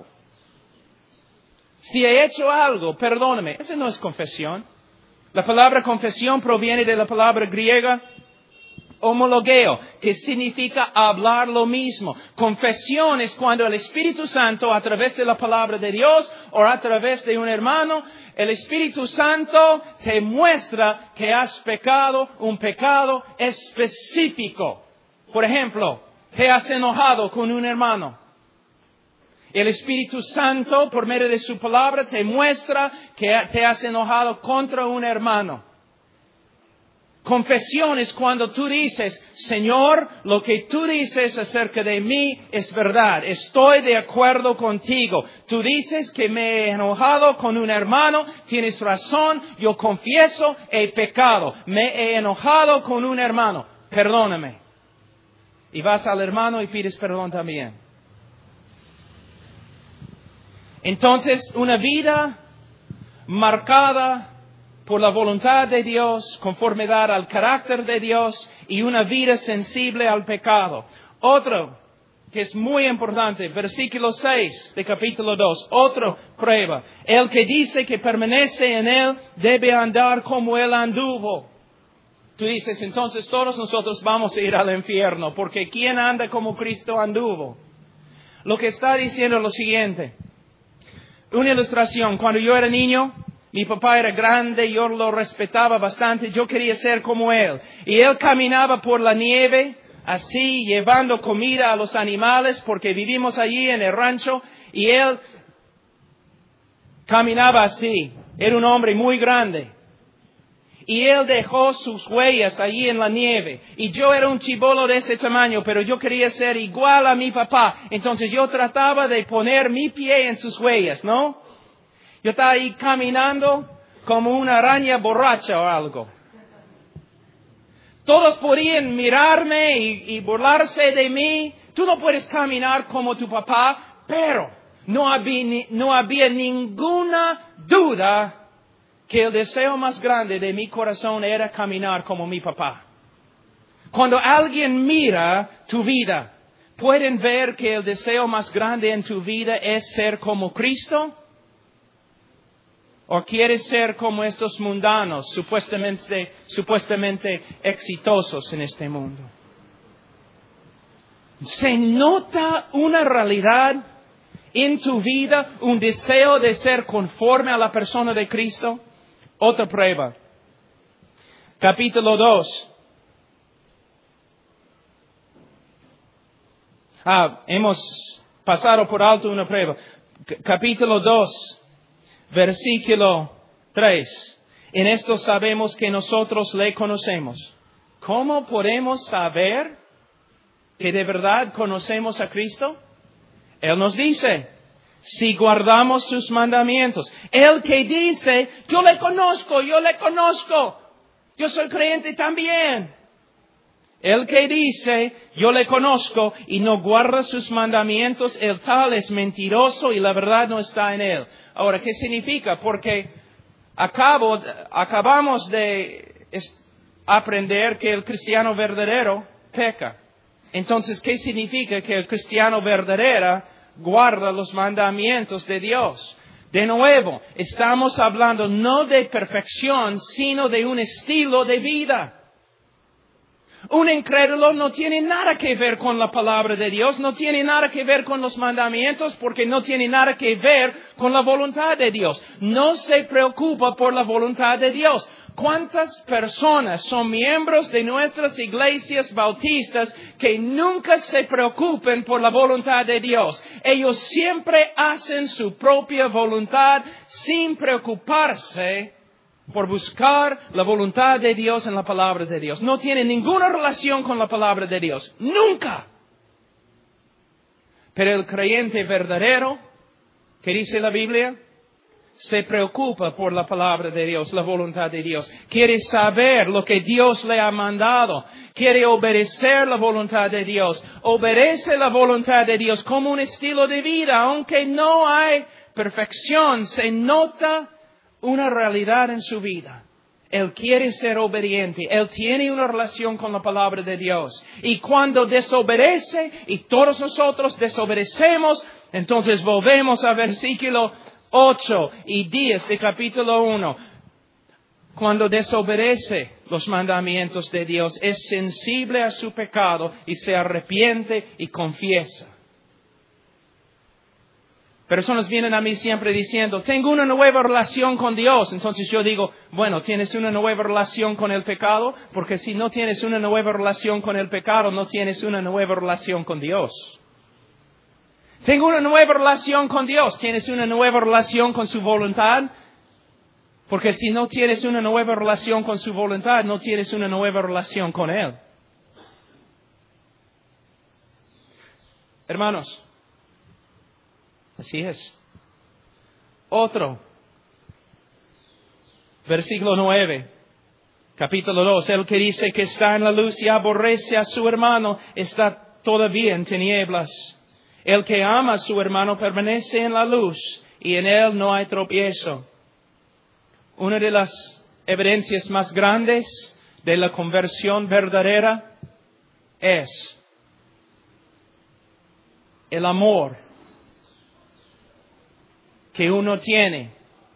Si he hecho algo, perdóname. Esa no es confesión. La palabra confesión proviene de la palabra griega homologeo, que significa hablar lo mismo. Confesión es cuando el Espíritu Santo, a través de la palabra de Dios o a través de un hermano, el Espíritu Santo te muestra que has pecado un pecado específico. Por ejemplo, te has enojado con un hermano. El Espíritu Santo, por medio de su palabra, te muestra que te has enojado contra un hermano. Confesión es cuando tú dices, Señor, lo que tú dices acerca de mí es verdad. Estoy de acuerdo contigo. Tú dices que me he enojado con un hermano. Tienes razón. Yo confieso, he pecado. Me he enojado con un hermano. Perdóname. Y vas al hermano y pides perdón también. Entonces, una vida marcada por la voluntad de Dios, conformidad al carácter de Dios y una vida sensible al pecado. Otro que es muy importante, versículo seis de capítulo dos, otra prueba. El que dice que permanece en Él debe andar como Él anduvo. Tú dices, entonces todos nosotros vamos a ir al infierno, porque ¿quién anda como Cristo anduvo? Lo que está diciendo es lo siguiente. Una ilustración, cuando yo era niño, mi papá era grande, yo lo respetaba bastante, yo quería ser como él. Y él caminaba por la nieve, así, llevando comida a los animales, porque vivimos allí en el rancho, y él caminaba así. Era un hombre muy grande. Y él dejó sus huellas allí en la nieve. Y yo era un chibolo de ese tamaño, pero yo quería ser igual a mi papá. Entonces yo trataba de poner mi pie en sus huellas, ¿no? Yo estaba ahí caminando como una araña borracha o algo. Todos podían mirarme y, y burlarse de mí. Tú no puedes caminar como tu papá, pero no había, no había ninguna duda que el deseo más grande de mi corazón era caminar como mi papá. Cuando alguien mira tu vida, ¿pueden ver que el deseo más grande en tu vida es ser como Cristo? ¿O quieres ser como estos mundanos, supuestamente, supuestamente exitosos en este mundo? ¿Se nota una realidad en tu vida, un deseo de ser conforme a la persona de Cristo? Otra prueba. Capítulo dos. Ah, hemos pasado por alto una prueba. C- capítulo dos. Versículo tres. En esto sabemos que nosotros le conocemos. ¿Cómo podemos saber que de verdad conocemos a Cristo? Él nos dice, si guardamos sus mandamientos. El que dice, yo le conozco, yo le conozco. Yo soy creyente también. El que dice, yo le conozco y no guarda sus mandamientos, el tal es mentiroso y la verdad no está en él. Ahora, ¿qué significa? Porque acabo, acabamos de aprender que el cristiano verdadero peca. Entonces, ¿qué significa que el cristiano verdadero guarda los mandamientos de Dios? De nuevo, estamos hablando no de perfección, sino de un estilo de vida. Un incrédulo no tiene nada que ver con la palabra de Dios, no tiene nada que ver con los mandamientos, porque no tiene nada que ver con la voluntad de Dios. No se preocupa por la voluntad de Dios. ¿Cuántas personas son miembros de nuestras iglesias bautistas que nunca se preocupen por la voluntad de Dios? Ellos siempre hacen su propia voluntad sin preocuparse por buscar la voluntad de Dios en la palabra de Dios. No tiene ninguna relación con la palabra de Dios. ¡Nunca! Pero el creyente verdadero, ¿qué dice la Biblia? Se preocupa por la palabra de Dios, la voluntad de Dios. Quiere saber lo que Dios le ha mandado. Quiere obedecer la voluntad de Dios. Obedece la voluntad de Dios como un estilo de vida. Aunque no hay perfección, se nota una realidad en su vida. Él quiere ser obediente. Él tiene una relación con la palabra de Dios. Y cuando desobedece, y todos nosotros desobedecemos, entonces volvemos al versículo ocho y diez de capítulo uno. Cuando desobedece los mandamientos de Dios, es sensible a su pecado y se arrepiente y confiesa. Personas vienen a mí siempre diciendo, tengo una nueva relación con Dios. Entonces yo digo, bueno, ¿tienes una nueva relación con el pecado? Porque si no tienes una nueva relación con el pecado, no tienes una nueva relación con Dios. Tengo una nueva relación con Dios. ¿Tienes una nueva relación con su voluntad? Porque si no tienes una nueva relación con su voluntad, no tienes una nueva relación con Él. Hermanos, así es. Otro. Versículo nueve. Capítulo dos. El que dice que está en la luz y aborrece a su hermano está todavía en tinieblas. El que ama a su hermano permanece en la luz y en él no hay tropiezo. Una de las evidencias más grandes de la conversión verdadera es el amor que uno tiene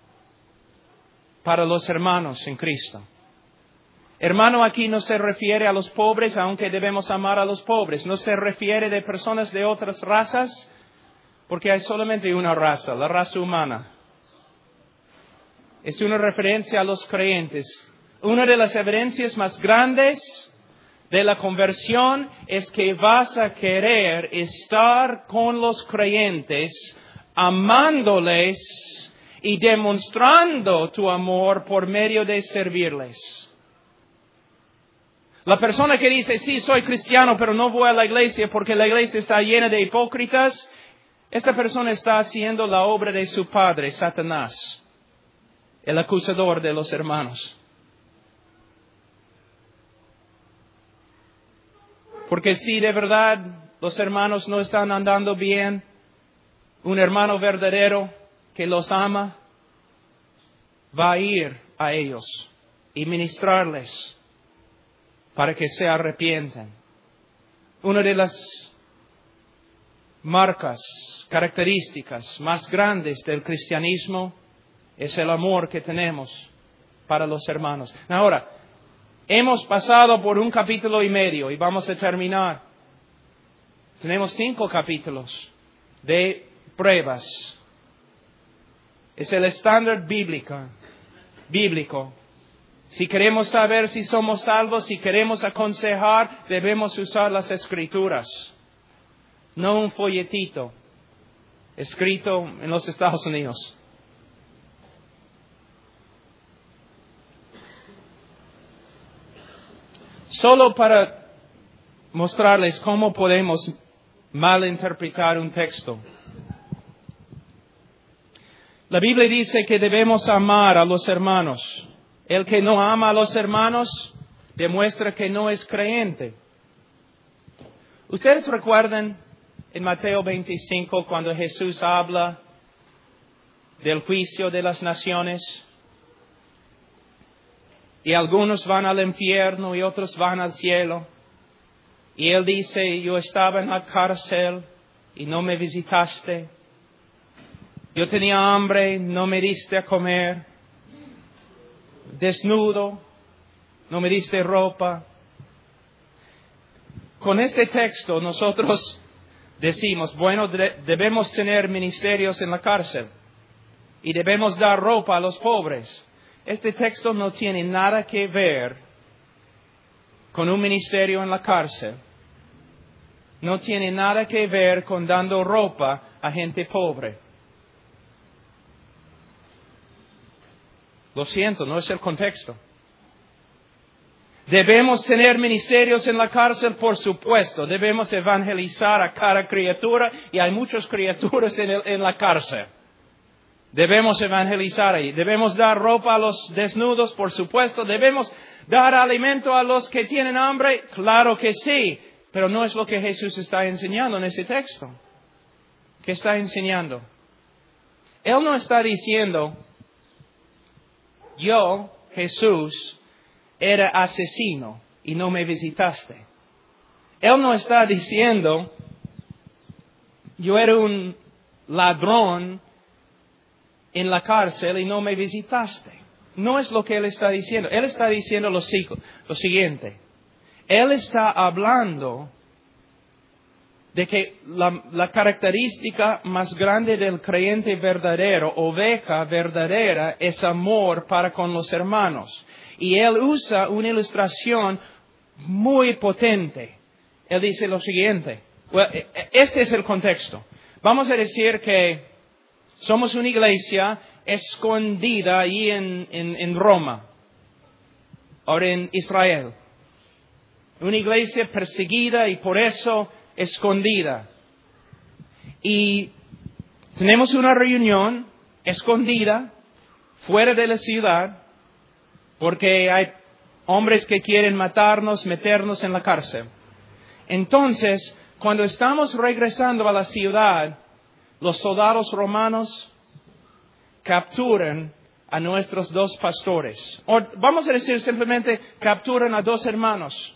para los hermanos en Cristo. Hermano aquí no se refiere a los pobres, aunque debemos amar a los pobres. No se refiere de personas de otras razas, porque hay solamente una raza, la raza humana. Es una referencia a los creyentes. Una de las evidencias más grandes de la conversión es que vas a querer estar con los creyentes, amándoles y demostrando tu amor por medio de servirles. La persona que dice, sí, soy cristiano, pero no voy a la iglesia porque la iglesia está llena de hipócritas, esta persona está haciendo la obra de su padre, Satanás, el acusador de los hermanos. Porque si de verdad los hermanos no están andando bien, un hermano verdadero que los ama va a ir a ellos y ministrarles para que se arrepientan. Una de las marcas, características más grandes del cristianismo es el amor que tenemos para los hermanos. Ahora, hemos pasado por un capítulo y medio y vamos a terminar. Tenemos cinco capítulos de pruebas. Es el estándar bíblico. bíblico. Si queremos saber si somos salvos, si queremos aconsejar, debemos usar las Escrituras. No un folletito escrito en los Estados Unidos. Solo para mostrarles cómo podemos malinterpretar un texto. La Biblia dice que debemos amar a los hermanos. El que no ama a los hermanos demuestra que no es creyente. ¿Ustedes recuerdan en Mateo veinticinco cuando Jesús habla del juicio de las naciones? Y algunos van al infierno y otros van al cielo. Y Él dice, yo estaba en la cárcel y no me visitaste. Yo tenía hambre, no me diste a comer. Desnudo, no me diste ropa. Con este texto nosotros decimos, bueno, de- debemos tener ministerios en la cárcel y debemos dar ropa a los pobres. Este texto no tiene nada que ver con un ministerio en la cárcel. No tiene nada que ver con dando ropa a gente pobre. Lo siento, no es el contexto. Debemos tener ministerios en la cárcel, por supuesto. Debemos evangelizar a cada criatura y hay muchas criaturas en, el, en la cárcel. Debemos evangelizar ahí. Debemos dar ropa a los desnudos, por supuesto. Debemos dar alimento a los que tienen hambre. Claro que sí, pero no es lo que Jesús está enseñando en ese texto. ¿Qué está enseñando? Él no está diciendo, yo, Jesús, era asesino y no me visitaste. Él no está diciendo, yo era un ladrón en la cárcel y no me visitaste. No es lo que Él está diciendo. Él está diciendo lo, lo siguiente. Él está hablando de que la, la característica más grande del creyente verdadero, oveja verdadera, es amor para con los hermanos. Y Él usa una ilustración muy potente. Él dice lo siguiente. Well, este es el contexto. Vamos a decir que somos una iglesia escondida ahí en, en, en Roma, ahora en Israel. Una iglesia perseguida y por eso escondida. Y tenemos una reunión escondida fuera de la ciudad porque hay hombres que quieren matarnos, meternos en la cárcel. Entonces, cuando estamos regresando a la ciudad, los soldados romanos capturan a nuestros dos pastores. O vamos a decir simplemente, capturan a dos hermanos.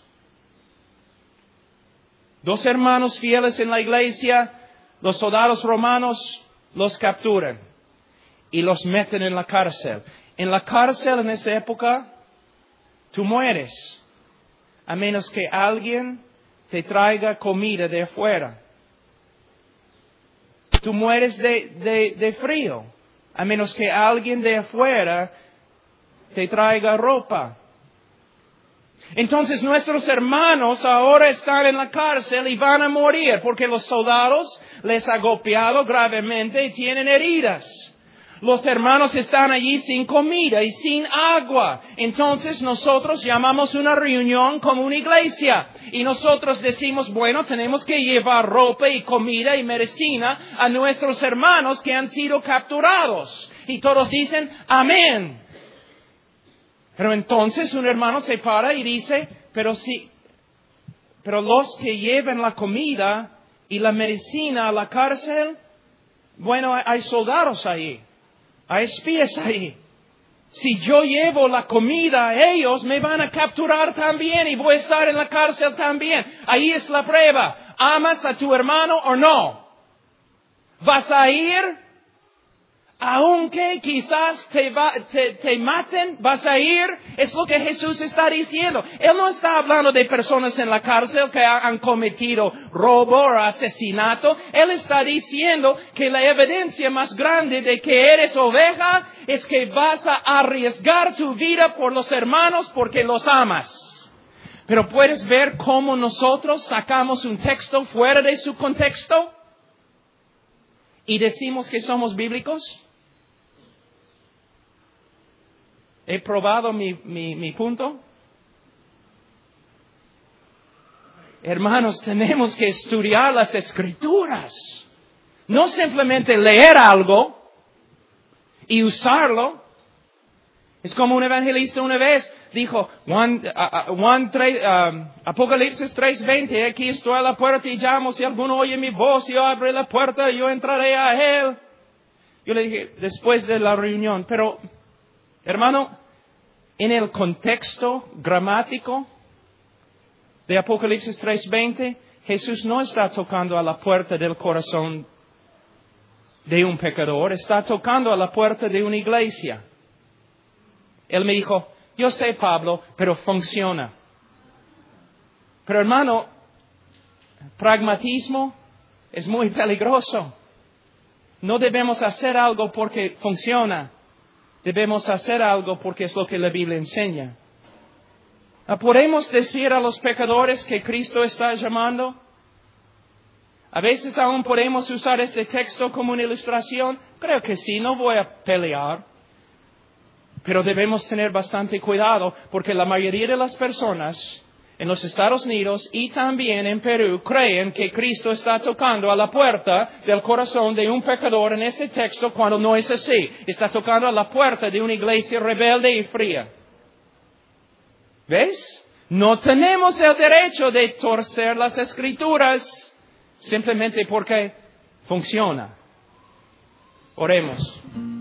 Dos hermanos fieles en la iglesia, los soldados romanos los capturan y los meten en la cárcel. En la cárcel en esa época, tú mueres, a menos que alguien te traiga comida de afuera. Tú mueres de, de, de frío, a menos que alguien de afuera te traiga ropa. Entonces nuestros hermanos ahora están en la cárcel y van a morir porque los soldados les han golpeado gravemente y tienen heridas. Los hermanos están allí sin comida y sin agua. Entonces nosotros llamamos una reunión como una iglesia. Y nosotros decimos, bueno, tenemos que llevar ropa y comida y medicina a nuestros hermanos que han sido capturados. Y todos dicen, amén. Pero entonces un hermano se para y dice, pero sí, pero los que llevan la comida y la medicina a la cárcel, bueno, hay soldados ahí. Hay espías ahí. Si yo llevo la comida a ellos, me van a capturar también y voy a estar en la cárcel también. Ahí es la prueba. ¿Amas a tu hermano o no? ¿Vas a ir? Aunque quizás te, va, te, te maten, vas a ir. Es lo que Jesús está diciendo. Él no está hablando de personas en la cárcel que han cometido robo o asesinato. Él está diciendo que la evidencia más grande de que eres oveja es que vas a arriesgar tu vida por los hermanos porque los amas. Pero puedes ver cómo nosotros sacamos un texto fuera de su contexto y decimos que somos bíblicos. ¿He probado mi, mi, mi punto? Hermanos, tenemos que estudiar las Escrituras. No simplemente leer algo y usarlo. Es como un evangelista una vez dijo, Juan, uh, uh, Juan tres, um, Apocalipsis tres veinte, aquí estoy a la puerta y llamo, si alguno oye mi voz, yo abriré la puerta, yo entraré a él. Yo le dije, después de la reunión, pero, hermano, en el contexto gramático de Apocalipsis tres veinte, Jesús no está tocando a la puerta del corazón de un pecador, está tocando a la puerta de una iglesia. Él me dijo, yo sé, Pablo, pero funciona. Pero hermano, pragmatismo es muy peligroso. No debemos hacer algo porque funciona. Debemos hacer algo porque es lo que la Biblia enseña. ¿Podemos decir a los pecadores que Cristo está llamando? A veces aún podemos usar este texto como una ilustración. Creo que sí, no voy a pelear. Pero debemos tener bastante cuidado porque la mayoría de las personas en los Estados Unidos y también en Perú creen que Cristo está tocando a la puerta del corazón de un pecador en este texto cuando no es así. Está tocando a la puerta de una iglesia rebelde y fría. ¿Ves? No tenemos el derecho de torcer las Escrituras simplemente porque funciona. Oremos.